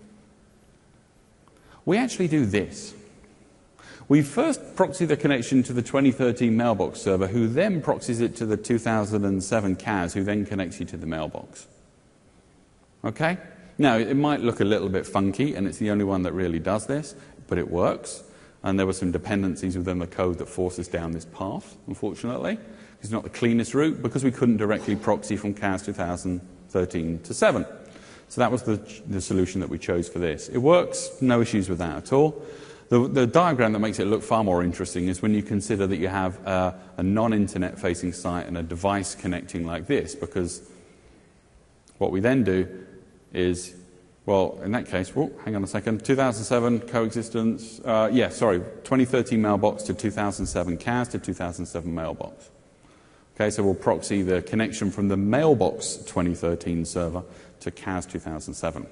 We actually do this. We first proxy the connection to the twenty thirteen mailbox server, who then proxies it to the two thousand seven C A S, who then connects you to the mailbox. Okay? Now, it might look a little bit funky, and it's the only one that really does this, but it works. And there were some dependencies within the code that forced us down this path, unfortunately. It's not the cleanest route, because we couldn't directly proxy from C A S two thousand thirteen to seven. So that was the, the solution that we chose for this. It works, no issues with that at all. The, the diagram that makes it look far more interesting is when you consider that you have uh, a non-internet facing site and a device connecting like this, because what we then do is, well, in that case, whoa, hang on a second, two thousand seven coexistence, uh, yeah, sorry, twenty thirteen mailbox to two thousand seven C A S to two thousand seven mailbox. Okay, so we'll proxy the connection from the mailbox twenty thirteen server to C A S two thousand seven.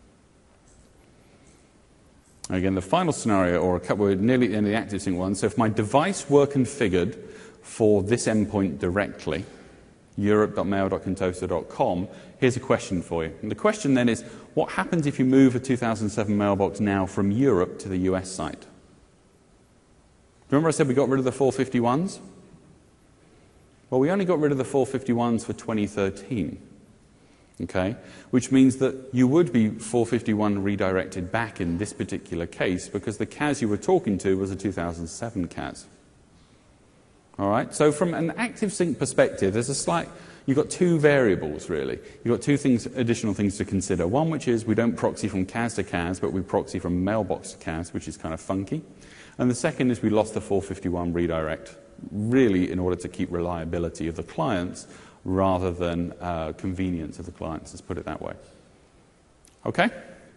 Again, the final scenario, or a couple, we're nearly at the end of the ActiveSync one. So if my device were configured for this endpoint directly, europe dot mail dot contoso dot com, here's a question for you. And the question then is, what happens if you move a two thousand seven mailbox now from Europe to the U S site? Remember I said we got rid of the four fifty-ones? Well, we only got rid of the four fifty-ones for twenty thirteen, okay? Which means that you would be four fifty-one redirected back in this particular case because the C A S you were talking to was a two thousand seven C A S. All right, so from an ActiveSync perspective, there's a slight, you've got two variables really. You've got two things, additional things to consider. One, which is we don't proxy from C A S to C A S, but we proxy from mailbox to C A S, which is kind of funky. And the second is we lost the four fifty-one redirect, really in order to keep reliability of the clients rather than uh, convenience of the clients, let's put it that way. Okay?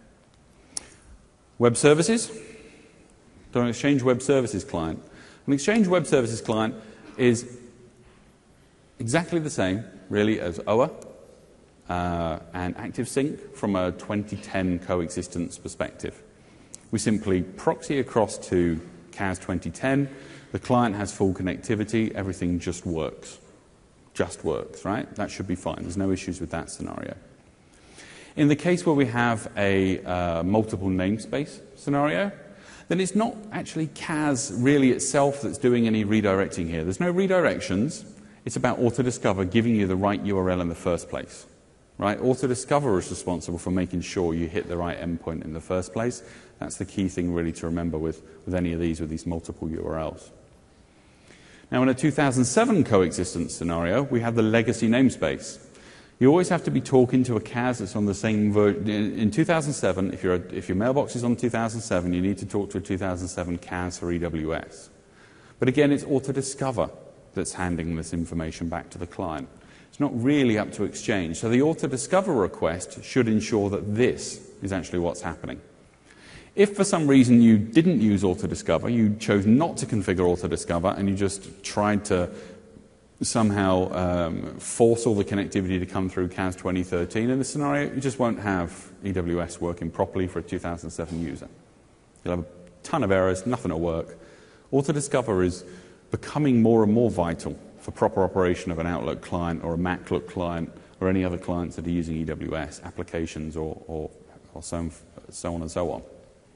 Web services. Don't Exchange Web Services client. An Exchange Web Services client is exactly the same, really, as O A uh, and ActiveSync from a twenty ten coexistence perspective. We simply proxy across to C A S twenty ten. The client has full connectivity. Everything just works. Just works, right? That should be fine. There's no issues with that scenario. In the case where we have a uh, multiple namespace scenario, then it's not actually C A S really itself that's doing any redirecting here. There's no redirections. It's about Autodiscover giving you the right U R L in the first place. Right? Autodiscover is responsible for making sure you hit the right endpoint in the first place. That's the key thing really to remember with, with any of these, with these multiple U R Ls. Now in a two thousand seven coexistence scenario, we have the legacy namespace. You always have to be talking to a C A S that's on the same version. In two thousand seven, if, you're a, if your mailbox is on two thousand seven, you need to talk to a two thousand seven C A S for E W S. But again, it's Autodiscover that's handing this information back to the client. It's not really up to Exchange. So the Autodiscover request should ensure that this is actually what's happening. If for some reason you didn't use Autodiscover, you chose not to configure Autodiscover, and you just tried to somehow um, force all the connectivity to come through C A S twenty thirteen, in this scenario, you just won't have E W S working properly for a two thousand seven user. You'll have a ton of errors, nothing will work. Autodiscover is becoming more and more vital for proper operation of an Outlook client or a MacLook client or any other clients that are using E W S applications or, or, or so, on, so on and so on.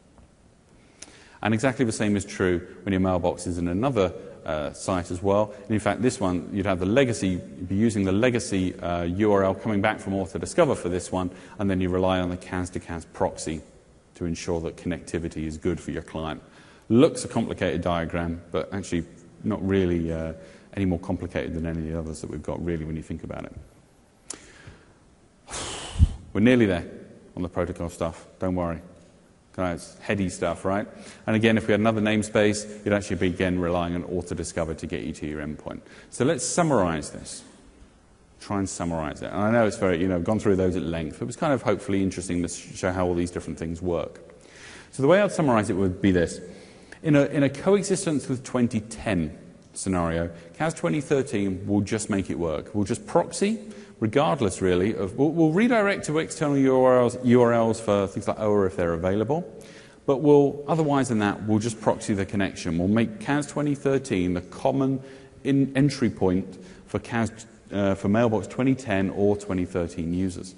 And exactly the same is true when your mailbox is in another uh, site as well. And in fact, this one, you'd have the legacy, you'd be using the legacy uh, U R L coming back from Autodiscover for this one, and then you rely on the C A S to C A S proxy to ensure that connectivity is good for your client. Looks a complicated diagram, but actually not really uh, any more complicated than any of the others that we've got, really, when you think about it. We're nearly there on the protocol stuff, don't worry. It's heady stuff, right? And again, if we had another namespace, you'd actually be, again, relying on Autodiscover to get you to your endpoint. So let's summarize this. Try and summarize it. And I know it's very, you know, I've gone through those at length. It was kind of hopefully interesting to show how all these different things work. So the way I'd summarize it would be this. In a, in a coexistence with twenty ten scenario, C A S twenty thirteen will just make it work. We'll just proxy, regardless really of, we'll, we'll redirect to external U R Ls, U R Ls for things like O A if they're available, but we'll, otherwise than that, we'll just proxy the connection. We'll make C A S twenty thirteen the common in entry point for C A S, uh, for Mailbox twenty ten or twenty thirteen users.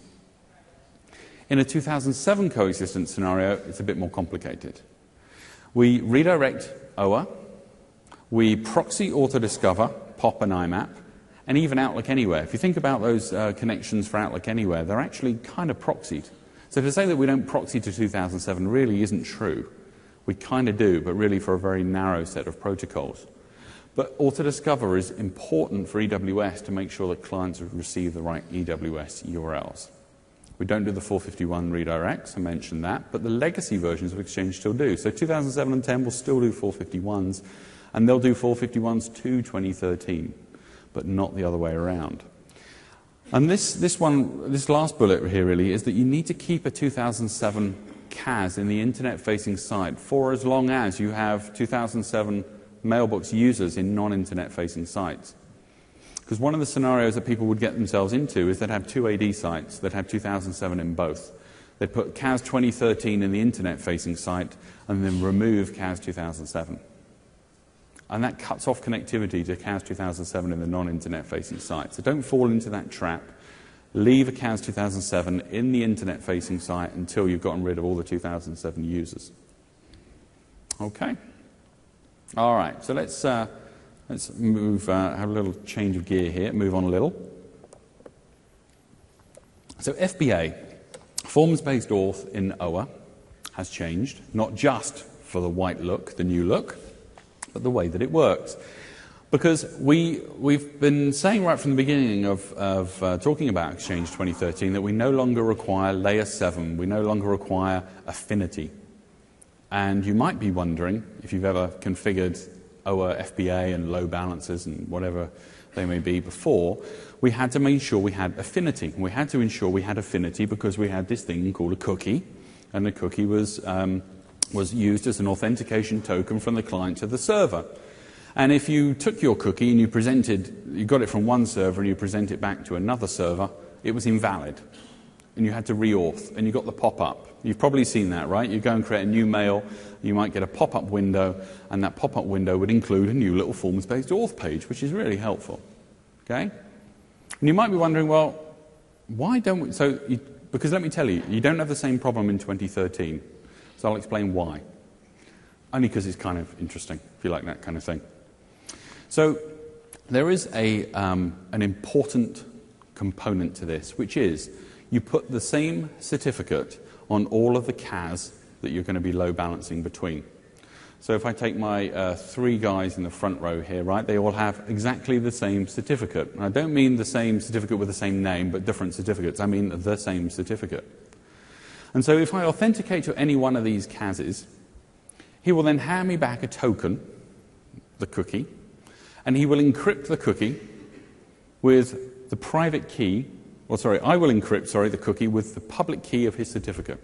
In a two thousand seven coexistence scenario, it's a bit more complicated. We redirect O A, we proxy Autodiscover, P O P and I MAP, and even Outlook Anywhere. If you think about those uh, connections for Outlook Anywhere, they're actually kind of proxied. So to say that we don't proxy to two thousand seven really isn't true. We kind of do, but really for a very narrow set of protocols. But Autodiscover is important for E W S to make sure that clients receive the right E W S U R Ls. We don't do the four fifty-one redirects, I mentioned that, but the legacy versions of Exchange still do. So two thousand seven and ten will still do four fifty-ones, and they'll do four fifty-ones to twenty thirteen, but not the other way around. And this, this one, this last bullet here really is that you need to keep a two thousand seven C A S in the internet-facing site for as long as you have two thousand seven mailbox users in non-internet-facing sites. Because one of the scenarios that people would get themselves into is they'd have two A D sites that have two thousand seven in both. They'd put C A S twenty thirteen in the internet-facing site and then remove C A S two thousand seven. And that cuts off connectivity to C A S two thousand seven in the non-internet-facing site. So don't fall into that trap. Leave a C A S two thousand seven in the internet-facing site until you've gotten rid of all the two thousand seven users. Okay. All right. So let's... Uh, Let's move, uh, have a little change of gear here, move on a little. So F B A, forms-based auth in O A, has changed, not just for the white look, the new look, but the way that it works. Because we, we've been saying right from the beginning of, of uh, talking about Exchange twenty thirteen that we no longer require layer seven, we no longer require affinity. And you might be wondering, if you've ever configured O A, F B A and load balancers and whatever they may be before, we had to make sure we had affinity. We had to ensure we had affinity because we had this thing called a cookie, and the cookie was, um, was used as an authentication token from the client to the server. And if you took your cookie and you presented, you got it from one server and you present it back to another server, it was invalid. And you had to re-auth, and you got the pop-up. You've probably seen that, right? You go and create a new mail, you might get a pop-up window, and that pop-up window would include a new little forms-based auth page, which is really helpful. Okay? And you might be wondering, well, why don't we... So, you, because let me tell you, you don't have the same problem in twenty thirteen. So I'll explain why. Only because it's kind of interesting, if you like that kind of thing. So there is a, um, an important component to this, which is you put the same certificate on all of the C A S that you're going to be load balancing between. So if I take my uh, three guys in the front row here, right, they all have exactly the same certificate. And I don't mean the same certificate with the same name, but different certificates. I mean the same certificate. And so if I authenticate to any one of these C A Ss, he will then hand me back a token, the cookie, and he will encrypt the cookie with the private key, or sorry, I will encrypt, sorry, the cookie with the public key of his certificate.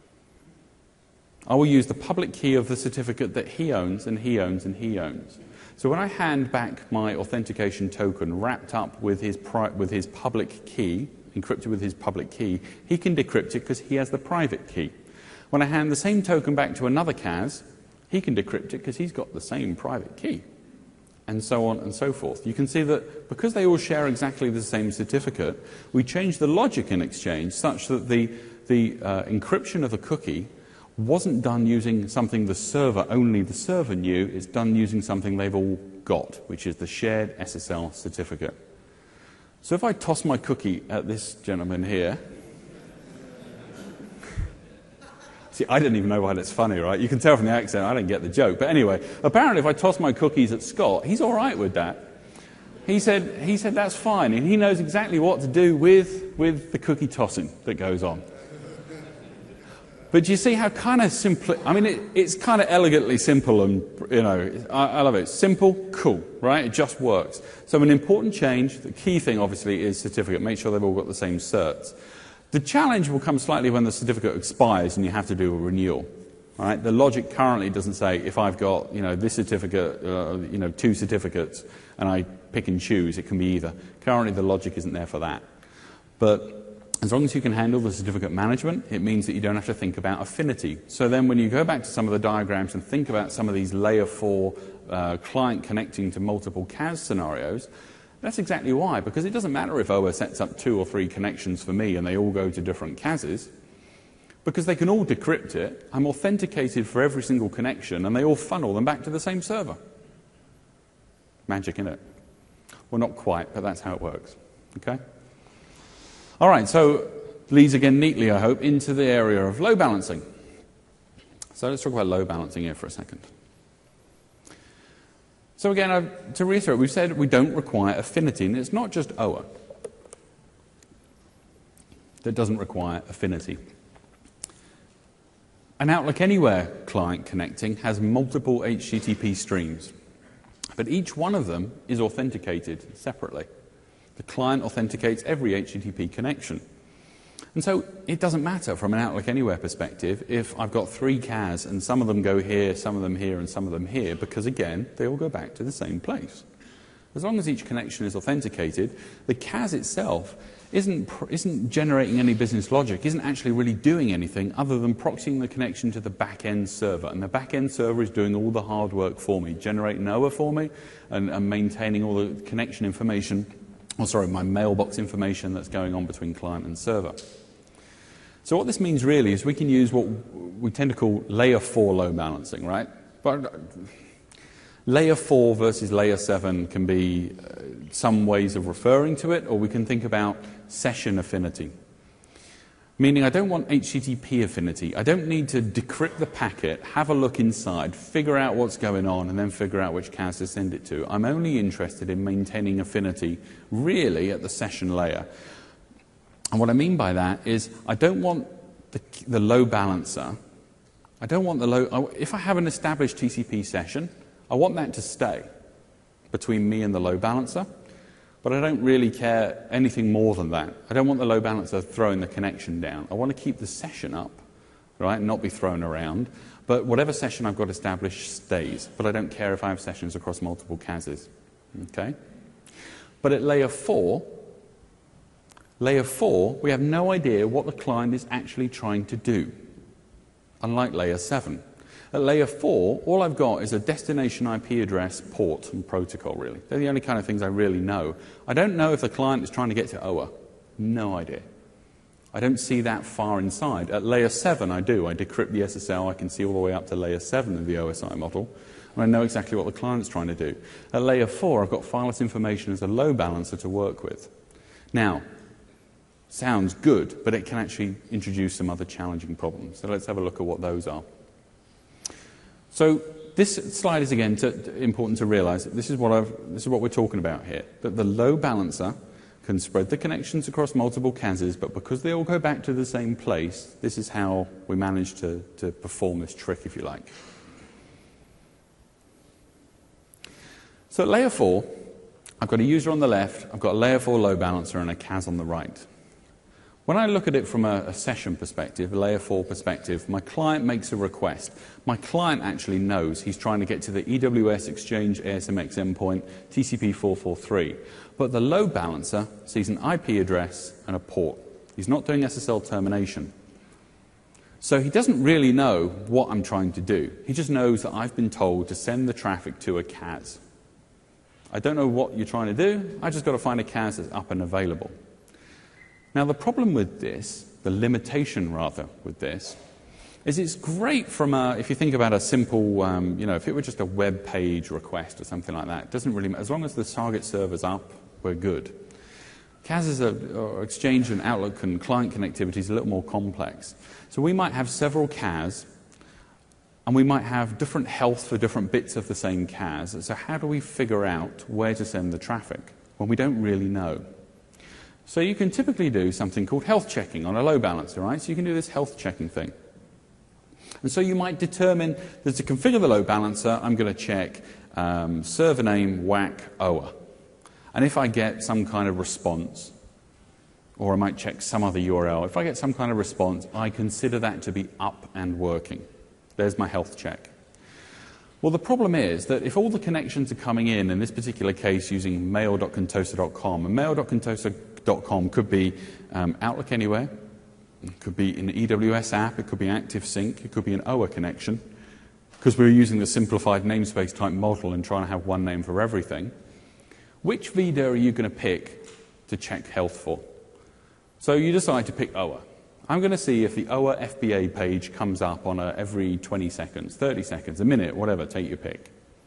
I will use the public key of the certificate that he owns, and he owns, and he owns. So when I hand back my authentication token wrapped up with his, pri with his public key, encrypted with his public key, he can decrypt it because he has the private key. When I hand the same token back to another C A S, he can decrypt it because he's got the same private key. And so on and so forth. You can see that because they all share exactly the same certificate, we changed the logic in Exchange such that the, the uh, encryption of a cookie wasn't done using something the server, only the server knew. It's done using something they've all got, which is the shared S S L certificate. So if I toss my cookie at this gentleman here, see, I didn't even know why that's funny, right? You can tell from the accent I didn't get the joke. But anyway, apparently if I toss my cookies at Scott, he's all right with that. He said, he said that's fine, and he knows exactly what to do with, with the cookie tossing that goes on. But do you see how kind of simple, I mean, it, it's kind of elegantly simple, and, you know, I, I love it. It's simple, cool, right? It just works. So an important change, the key thing obviously is certificate. Make sure they've all got the same certs. The challenge will come slightly when the certificate expires and you have to do a renewal. All right? The logic currently doesn't say if I've got, you know, this certificate, uh, you know, two certificates, and I pick and choose, it can be either. Currently the logic isn't there for that. But as long as you can handle the certificate management, it means that you don't have to think about affinity. So then when you go back to some of the diagrams and think about some of these layer four uh, client connecting to multiple C A S scenarios, that's exactly why, because it doesn't matter if O A sets up two or three connections for me and they all go to different C A Ss, because they can all decrypt it. I'm authenticated for every single connection, and they all funnel them back to the same server. Magic, innit? Well, not quite, but that's how it works. Okay? All right, so leads again neatly, I hope, into the area of load balancing. So let's talk about load balancing here for a second. So again, uh, to reiterate, we've said we don't require affinity, and it's not just O A that doesn't require affinity. An Outlook Anywhere client connecting has multiple H T T P streams, but each one of them is authenticated separately. The client authenticates every H T T P connection. And so it doesn't matter from an Outlook Anywhere perspective if I've got three C A S and some of them go here, some of them here, and some of them here, because again, they all go back to the same place. As long as each connection is authenticated, the C A S itself isn't, isn't generating any business logic, isn't actually really doing anything other than proxying the connection to the back-end server. And the back-end server is doing all the hard work for me, generating O A for me and, and maintaining all the connection information, or sorry, my mailbox information that's going on between client and server. So what this means really is we can use what we tend to call layer four load balancing, right? But Layer four versus layer seven can be uh, some ways of referring to it, or we can think about session affinity. Meaning I don't want H T T P affinity. I don't need to decrypt the packet, have a look inside, figure out what's going on, and then figure out which C A S to send it to. I'm only interested in maintaining affinity really at the session layer. And what I mean by that is I don't want the, the load balancer. I don't want the load. If I have an established T C P session, I want that to stay between me and the load balancer. But I don't really care anything more than that. I don't want the load balancer throwing the connection down. I want to keep the session up, right, and not be thrown around. But whatever session I've got established stays. But I don't care if I have sessions across multiple C A Ss. Okay? But at layer four, layer four, we have no idea what the client is actually trying to do, unlike layer seven. At layer four, all I've got is a destination I P address, port, and protocol, really. They're the only kind of things I really know. I don't know if the client is trying to get to O A. No idea. I don't see that far inside. At layer seven, I do. I decrypt the S S L. I can see all the way up to layer seven of the O S I model. And I know exactly what the client's trying to do. At layer four, I've got fileless information as a load balancer to work with. Now, sounds good, but it can actually introduce some other challenging problems. So let's have a look at what those are. So this slide is, again, to, to, important to realize that this is, what I've, this is what we're talking about here, that the load balancer can spread the connections across multiple C A Ss, but because they all go back to the same place, this is how we manage to, to perform this trick, if you like. So at layer four, I've got a user on the left, I've got a layer four load balancer and a C A S on the right. When I look at it from a, a session perspective, a layer four perspective, my client makes a request. My client actually knows he's trying to get to the E W S Exchange A S M X endpoint T C P four forty-three. But the load balancer sees an I P address and a port. He's not doing S S L termination. So he doesn't really know what I'm trying to do. He just knows that I've been told to send the traffic to a C A S. I don't know what you're trying to do. I just got to find a C A S that's up and available. Now, the problem with this, the limitation rather with this, is it's great from a, if you think about a simple, um, you know, if it were just a web page request or something like that, it doesn't really matter. As long as the target server's up, we're good. C A S is a, or Exchange and Outlook and client connectivity is a little more complex. So we might have several C A S, and we might have different health for different bits of the same C A S. So how do we figure out where to send the traffic when we don't really know? So you can typically do something called health checking on a load balancer, right? So you can do this health checking thing. And so you might determine that to configure the load balancer, I'm going to check um, server name, W A C, O A. And if I get some kind of response, or I might check some other U R L, if I get some kind of response, I consider that to be up and working. There's my health check. Well, the problem is that if all the connections are coming in, in this particular case using mail dot contosa dot com, and mail dot contosa dot com could be um, Outlook Anywhere, it could be an E W S app, it could be ActiveSync, it could be an O A connection, because we're using the simplified namespace type model and trying to have one name for everything. Which V D A are you going to pick to check health for? So you decide to pick O A. I'm going to see if the O A F B A page comes up on a, every twenty seconds, thirty seconds, a minute, whatever, take your pick.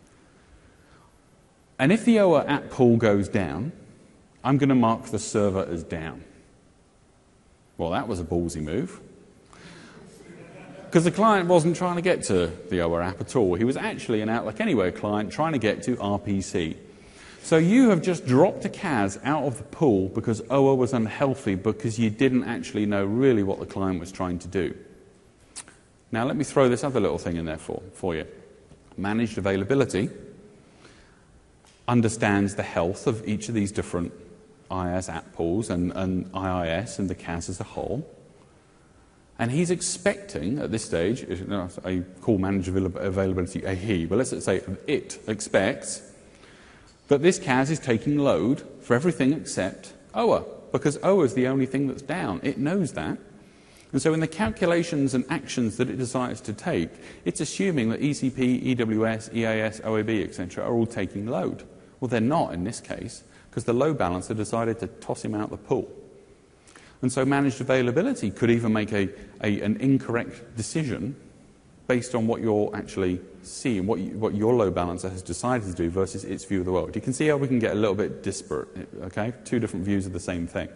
And if the O A app pool goes down, I'm going to mark the server as down. Well, that was a ballsy move. Because the client wasn't trying to get to the O A app at all. He was actually an Outlook Anywhere client trying to get to R P C. So you have just dropped a C A S out of the pool because O A was unhealthy because you didn't actually know really what the client was trying to do. Now let me throw this other little thing in there for, for you. Managed availability understands the health of each of these different I I S app pools and, and I I S and the C A S as a whole. And he's expecting, at this stage, I call managed availability a he, but let's say it expects that this C A S is taking load for everything except O A, because O A is the only thing that's down. It knows that. And so in the calculations and actions that it decides to take, it's assuming that E C P, E W S, E A S, O A B, et cetera are all taking load. Well, they're not in this case, because the load balancer decided to toss him out the pool. And so managed availability could even make a, a, an incorrect decision based on what you're actually seeing, what, you, what your load balancer has decided to do versus its view of the world. You can see how we can get a little bit disparate, okay? Two different views of the same thing.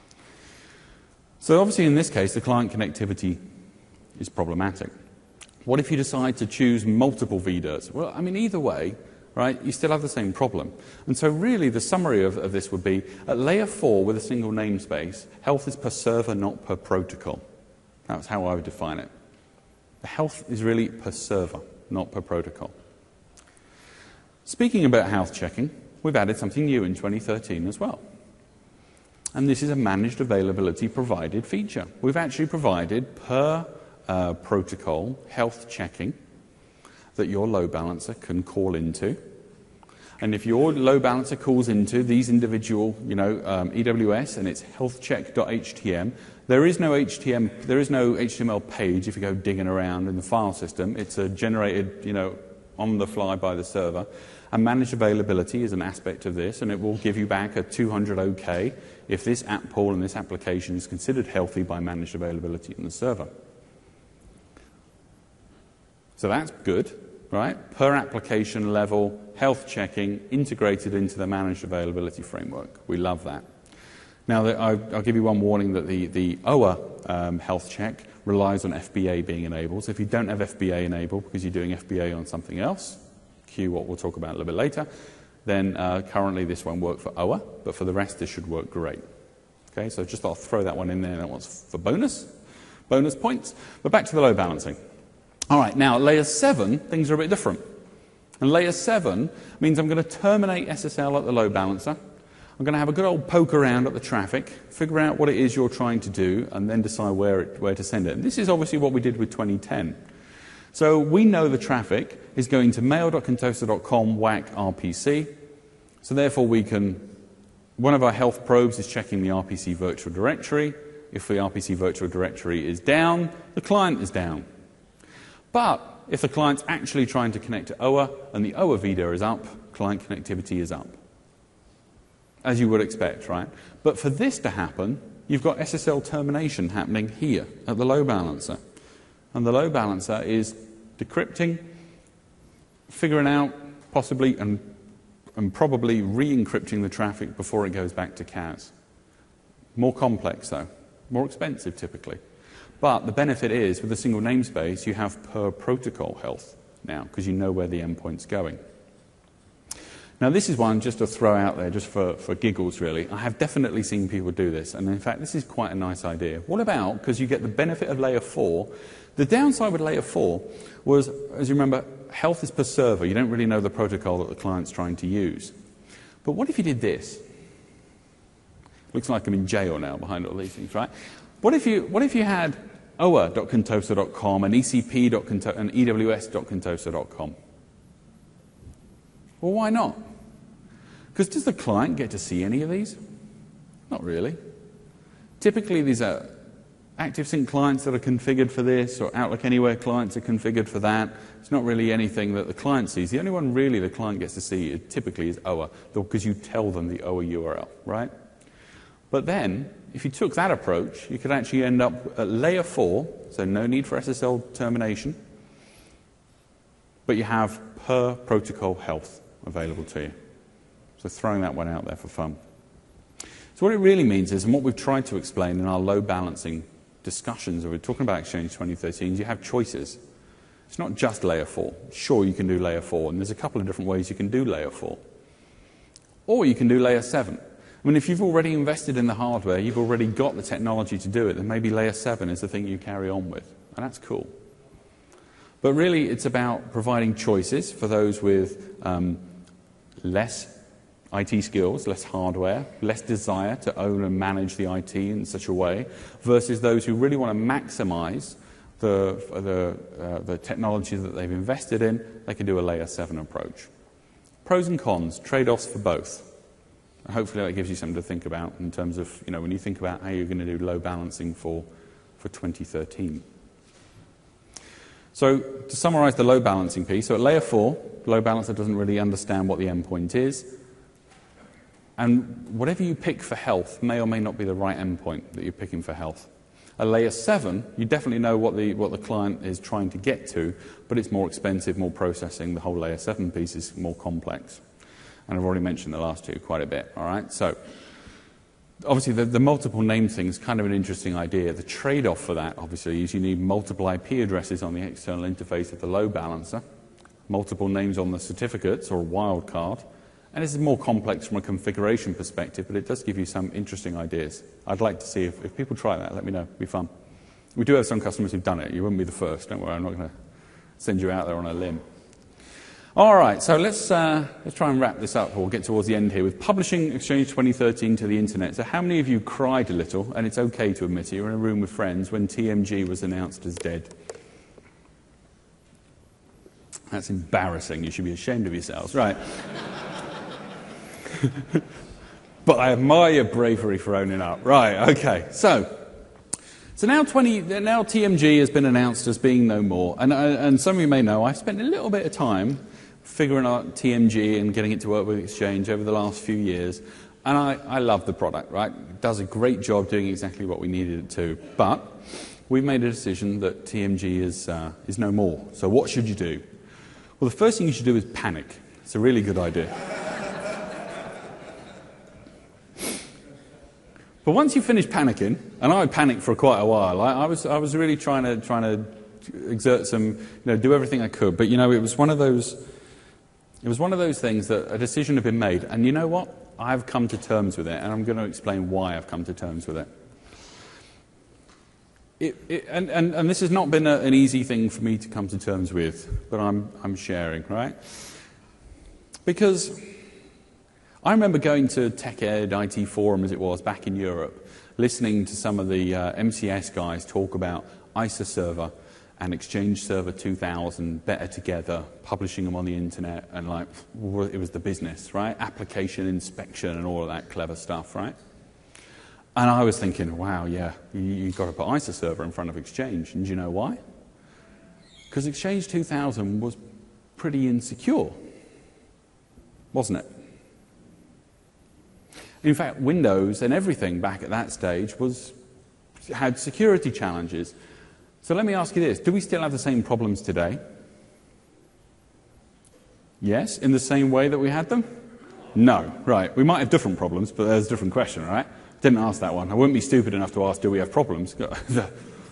So obviously in this case, the client connectivity is problematic. What if you decide to choose multiple V DIRs? Well, I mean, either way, right, you still have the same problem. And so really the summary of, of this would be, at layer four with a single namespace, health is per server, not per protocol. That's how I would define it. The health is really per server, not per protocol. Speaking about health checking, we've added something new in twenty thirteen as well. And this is a managed availability provided feature. We've actually provided per uh, protocol health checking that your load balancer can call into. And if your load balancer calls into these individual, you know, um, E W S and it's healthcheck dot H T M, there is no H T M, there is no H T M L page if you go digging around in the file system. It's a generated, you know, on the fly by the server. And managed availability is an aspect of this, and it will give you back a two hundred OK if this app pool and this application is considered healthy by managed availability in the server. So that's good, right? Per application level, health checking integrated into the managed availability framework. We love that. Now, I'll give you one warning that the, the O A um, health check relies on F B A being enabled. So if you don't have F B A enabled because you're doing F B A on something else, cue what we'll talk about a little bit later, then uh, currently this won't work for O A, but for the rest this should work great. Okay, so just I'll throw that one in there. That one's for bonus, bonus points. But back to the load balancing. All right, now layer seven, things are a bit different. And layer seven means I'm going to terminate S S L at the load balancer. I'm going to have a good old poke around at the traffic, figure out what it is you're trying to do, and then decide where, it, where to send it. And this is obviously what we did with twenty ten. So we know the traffic is going to mail dot contosa dot com whack R P C. So therefore we can, one of our health probes is checking the R P C virtual directory. If the R P C virtual directory is down, the client is down. But if the client's actually trying to connect to O A and the O A V D I R is up, client connectivity is up. As you would expect, right? But for this to happen, you've got S S L termination happening here at the load balancer. And the load balancer is decrypting, figuring out possibly and, and probably re-encrypting the traffic before it goes back to C A S. More complex though, more expensive typically. But the benefit is, with a single namespace, you have per protocol health now, because you know where the endpoint's going. Now this is one just to throw out there, just for, for giggles really. I have definitely seen people do this, and in fact this is quite a nice idea. What about, because you get the benefit of layer four, the downside with layer four was, as you remember, health is per server. You don't really know the protocol that the client's trying to use. But what if you did this? Looks like I'm in jail now behind all these things, right? What if you, what if you had O A dot contosa dot com and E C P dot contosa and E W S dot contosa dot com? Well, why not? Because does the client get to see any of these? Not really. Typically, these are ActiveSync clients that are configured for this, or Outlook Anywhere clients are configured for that. It's not really anything that the client sees. The only one really the client gets to see typically is O A, because you tell them the O A U R L, right? But then, if you took that approach, you could actually end up at layer four, so no need for S S L termination, but you have per protocol health available to you. So throwing that one out there for fun. So what it really means is, and what we've tried to explain in our load balancing discussions, or we're talking about Exchange twenty thirteen, is you have choices. It's not just layer four. Sure, you can do layer four, and there's a couple of different ways you can do layer four. Or you can do layer seven. I mean, if you've already invested in the hardware, you've already got the technology to do it, then maybe layer seven is the thing you carry on with. And that's cool. But really, it's about providing choices for those with um, less I T skills, less hardware, less desire to own and manage the I T in such a way, versus those who really want to maximize the, the, uh, the technology that they've invested in. They can do a layer seven approach. Pros and cons, trade-offs for both. Hopefully that gives you something to think about in terms of, you know, when you think about how you're going to do load balancing for, for twenty thirteen. So to summarize the load balancing piece, so at layer four, the load balancer doesn't really understand what the endpoint is. And whatever you pick for health may or may not be the right endpoint that you're picking for health. A layer seven, you definitely know what the, what the client is trying to get to, but it's more expensive, more processing. The whole layer seven piece is more complex. And I've already mentioned the last two quite a bit, all right? So obviously the, the multiple name thing is kind of an interesting idea. The trade-off for that, obviously, is you need multiple I P addresses on the external interface of the load balancer, multiple names on the certificates or wildcard. And this is more complex from a configuration perspective, but it does give you some interesting ideas. I'd like to see if, if people try that, let me know. It'd be fun. We do have some customers who've done it. You wouldn't be the first. Don't worry, I'm not going to send you out there on a limb. All right, so let's, uh, let's try and wrap this up, or get towards the end here, with publishing Exchange twenty thirteen to the internet. So how many of you cried a little, and it's okay to admit it, you were in a room with friends when T M G was announced as dead? That's embarrassing. You should be ashamed of yourselves. Right. But I admire your bravery for owning up. Right, okay. So, so now, twenty, now T M G has been announced as being no more. And, and some of you may know, I've spent a little bit of time figuring out T M G and getting it to work with Exchange over the last few years. And I, I love the product, right? It does a great job doing exactly what we needed it to. But we've made a decision that T M G is, uh, is no more. So what should you do? Well, the first thing you should do is panic. It's a really good idea. But once you finish panicking, and I panicked for quite a while, I, I was I was really trying to trying to exert some, you know, do everything I could. But you know, it was one of those, it was one of those things that a decision had been made, and you know what? I've come to terms with it, and I'm going to explain why I've come to terms with it. It, it and, and and this has not been a, an easy thing for me to come to terms with, but I'm I'm sharing, right? Because I remember going to TechEd, I T Forum as it was, back in Europe, listening to some of the uh, M C S guys talk about I S A Server and Exchange Server two thousand better together, publishing them on the internet, and like, it was the business, right? Application inspection and all of that clever stuff, right? And I was thinking, wow, yeah, you, you've got to put I S A Server in front of Exchange. And do you know why? Because Exchange two thousand was pretty insecure, wasn't it? In fact, Windows and everything back at that stage was, had security challenges. So let me ask you this. Do we still have the same problems today? Yes, in the same way that we had them? No. Right. We might have different problems, but there's a different question, right? Didn't ask that one. I wouldn't be stupid enough to ask, do we have problems? I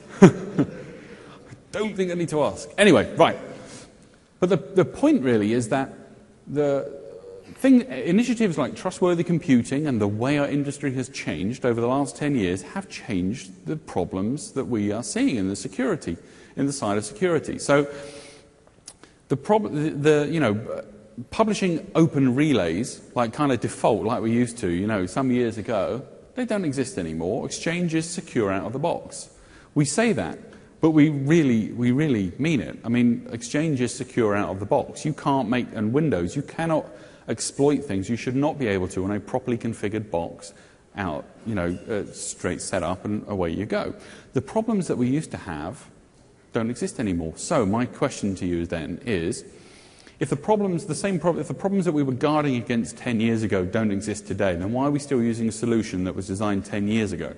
don't think I need to ask. Anyway, right. But the, the point really is that the Thing, initiatives like trustworthy computing and the way our industry has changed over the last ten years have changed the problems that we are seeing in the security, in the side of security. So the, prob the, the you know, publishing open relays, like kind of default, like we used to, you know, some years ago, they don't exist anymore. Exchange is secure out of the box. We say that, but we really, we really mean it. I mean, Exchange is secure out of the box. You can't make, and Windows, you cannot exploit things you should not be able to in a properly configured box out, you know, uh, straight set up, and away you go. The problems that we used to have don't exist anymore. So my question to you then is, if the problems, the same problem, if the problems that we were guarding against ten years ago don't exist today, then why are we still using a solution that was designed ten years ago?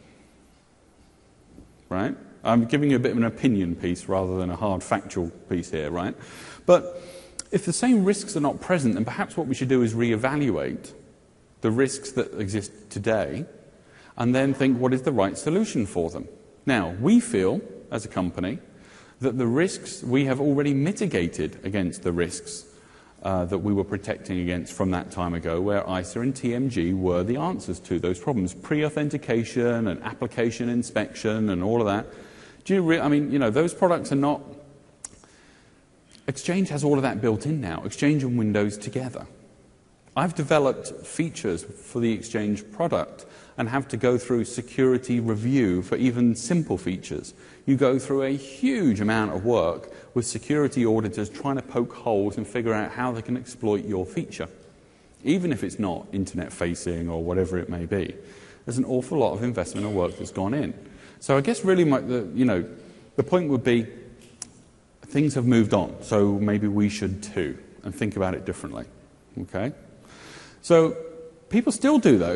Right? I'm giving you a bit of an opinion piece rather than a hard factual piece here, right? But if the same risks are not present, then perhaps what we should do is reevaluate the risks that exist today and then think what is the right solution for them. Now, we feel, as a company, that the risks, we have already mitigated against the risks uh, that we were protecting against from that time ago, where I S A and T M G were the answers to those problems. Pre-authentication and application inspection and all of that. Do you re I mean, you know, those products are not... Exchange has all of that built in now, Exchange and Windows together. I've developed features for the Exchange product and have to go through security review for even simple features. You go through a huge amount of work with security auditors trying to poke holes and figure out how they can exploit your feature, even if it's not internet-facing or whatever it may be. There's an awful lot of investment and work that's gone in. So I guess really, my, the, you know, the point would be, things have moved on, so maybe we should too, and think about it differently. Okay? So people still do, though,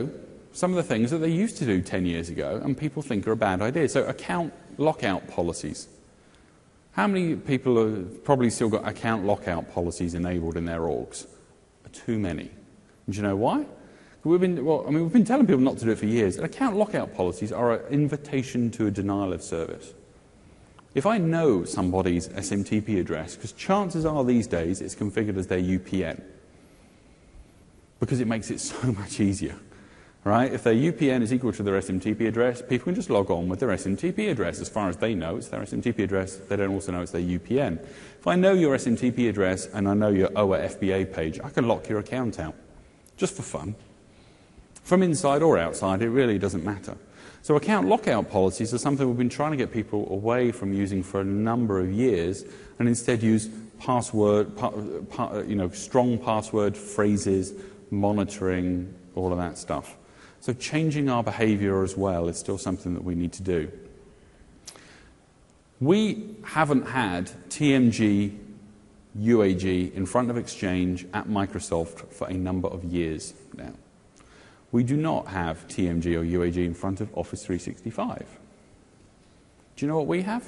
some of the things that they used to do ten years ago and people think are a bad idea. So account lockout policies. How many people have probably still got account lockout policies enabled in their orgs? Too many. And do you know why? We've been, well, I mean, we've been telling people not to do it for years. And account lockout policies are an invitation to a denial of service. If I know somebody's S M T P address, because chances are these days it's configured as their U P N, because it makes it so much easier. Right? If their U P N is equal to their S M T P address, people can just log on with their S M T P address. As far as they know, it's their S M T P address. They don't also know it's their U P N. If I know your S M T P address and I know your O A F B A page, I can lock your account out, just for fun. From inside or outside, it really doesn't matter. So account lockout policies are something we've been trying to get people away from using for a number of years, and instead use password, pa pa you know, strong password phrases, monitoring, all of that stuff. So changing our behavior as well is still something that we need to do. We haven't had T M G, U A G in front of Exchange at Microsoft for a number of years now. We do not have T M G or U A G in front of Office three sixty-five. Do you know what we have?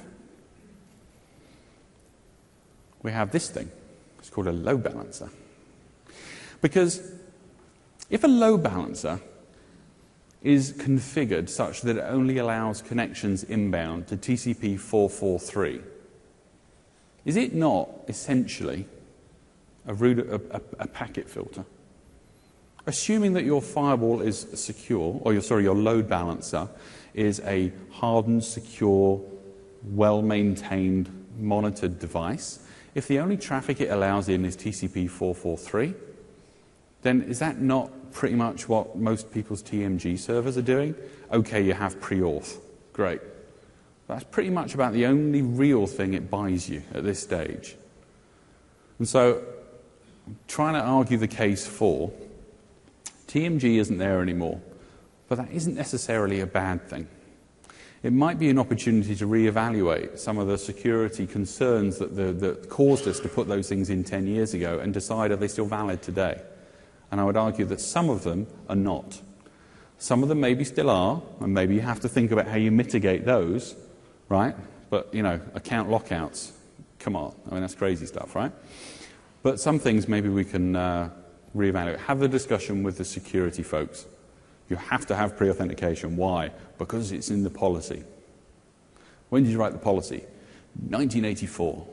We have this thing. It's called a load balancer. Because if a load balancer is configured such that it only allows connections inbound to T C P four forty-three, is it not essentially a, root, a, a, a packet filter? Assuming that your firewall is secure, or your, sorry, your load balancer is a hardened, secure, well-maintained, monitored device, if the only traffic it allows in is T C P four forty-three, then is that not pretty much what most people's T M G servers are doing? Okay, you have pre-auth. Great. That's pretty much about the only real thing it buys you at this stage. And so, I'm trying to argue the case for T M G isn't there anymore, but that isn't necessarily a bad thing. It might be an opportunity to reevaluate some of the security concerns that, the, that caused us to put those things in ten years ago and decide, are they still valid today? And I would argue that some of them are not. Some of them maybe still are, and maybe you have to think about how you mitigate those, right? But, you know, account lockouts, come on. I mean, that's crazy stuff, right? But some things maybe we can uh, reevaluate. Have the discussion with the security folks. You have to have pre-authentication. Why? Because it's in the policy. When did you write the policy? nineteen eighty-four.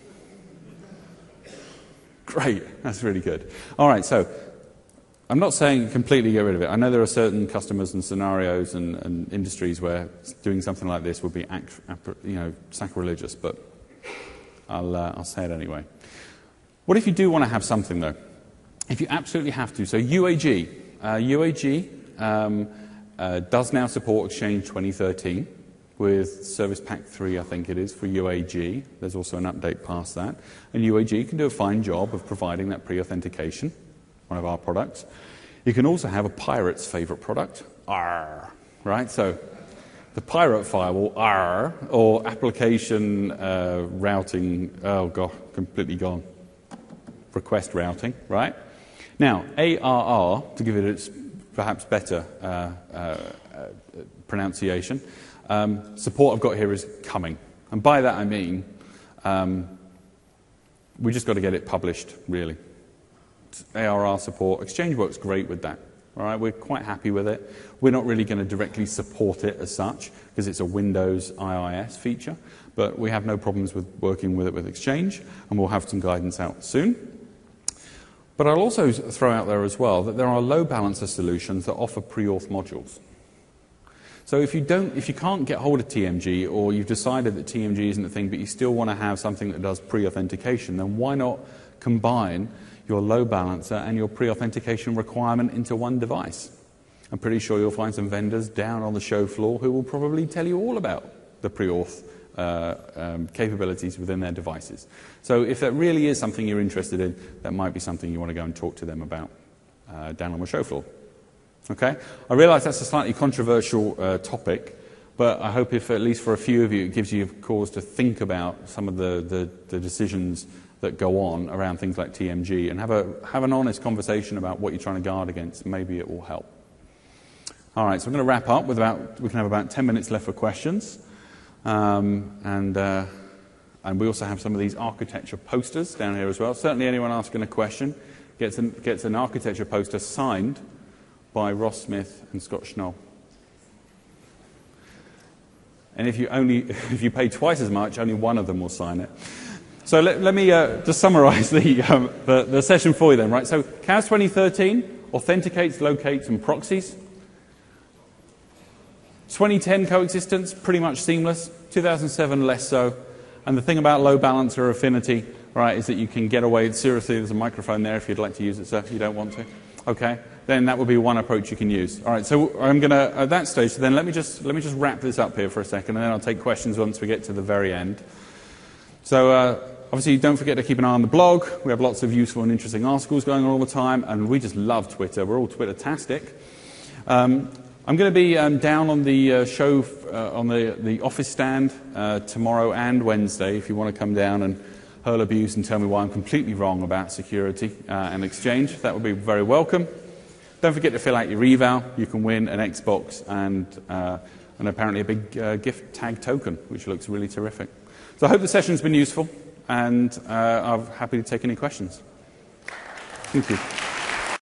Great, that's really good. All right, so I'm not saying completely get rid of it. I know there are certain customers and scenarios and, and industries where doing something like this would be, act, you know, sacrilegious, but I'll, uh, I'll say it anyway. What if you do want to have something, though? If you absolutely have to. So U A G. Uh, U A G um, uh, does now support Exchange twenty thirteen with Service Pack three, I think it is, for U A G. There's also an update past that. And U A G can do a fine job of providing that pre-authentication, one of our products. You can also have a pirate's favorite product, A R, right? So the pirate firewall, A R, or application uh, routing, oh god, completely gone. Request routing, right? Now, A R R, to give it its perhaps better uh, uh, uh, pronunciation, um, support I've got here is coming. And by that I mean, um, we just got to get it published, really. A R R support. Exchange works great with that. All right, we're quite happy with it. We're not really going to directly support it as such, because it's a Windows I I S feature, but we have no problems with working with it with Exchange, and we'll have some guidance out soon. But I'll also throw out there as well that there are load balancer solutions that offer pre-auth modules. So if you don't, if you can't get hold of T M G, or you've decided that T M G isn't a thing, but you still want to have something that does pre-authentication, then why not combine your load balancer and your pre-authentication requirement into one device? I'm pretty sure you'll find some vendors down on the show floor who will probably tell you all about the pre-auth Uh, um, capabilities within their devices. So if that really is something you're interested in, that might be something you want to go and talk to them about uh, down on the show floor. Okay? I realize that's a slightly controversial uh, topic, but I hope if at least for a few of you it gives you cause to think about some of the, the, the decisions that go on around things like T M G, and have, a, have an honest conversation about what you're trying to guard against. Maybe it will help. All right, so we're going to wrap up with about, we can have about ten minutes left for questions. Um, and, uh, and we also have some of these architecture posters down here as well. Certainly anyone asking a question gets an, gets an architecture poster signed by Ross Smith and Scott Schnoll. And if you only if you pay twice as much, only one of them will sign it. So let, let me uh, just summarize the, um, the, the session for you then, right? So C A S twenty thirteen authenticates, locates, and proxies. twenty ten coexistence, pretty much seamless. two thousand seven, less so. And the thing about load balancer affinity, right, is that you can get away. Seriously, there's a microphone there if you'd like to use it, sir, if you don't want to. Okay, then that would be one approach you can use. All right, so I'm going to, at that stage, so then let me just let me just wrap this up here for a second, and then I'll take questions once we get to the very end. So uh, obviously, don't forget to keep an eye on the blog. We have lots of useful and interesting articles going on all the time, and we just love Twitter. We're all Twitter-tastic. Um, I'm going to be um, down on the uh, show, uh, on the, the office stand uh, tomorrow and Wednesday, if you want to come down and hurl abuse and tell me why I'm completely wrong about security uh, and exchange. That would be very welcome. Don't forget to fill out your eval. You can win an Xbox and, uh, and apparently a big uh, gift tag token, which looks really terrific. So I hope the session's been useful, and uh, I'm happy to take any questions. Thank you.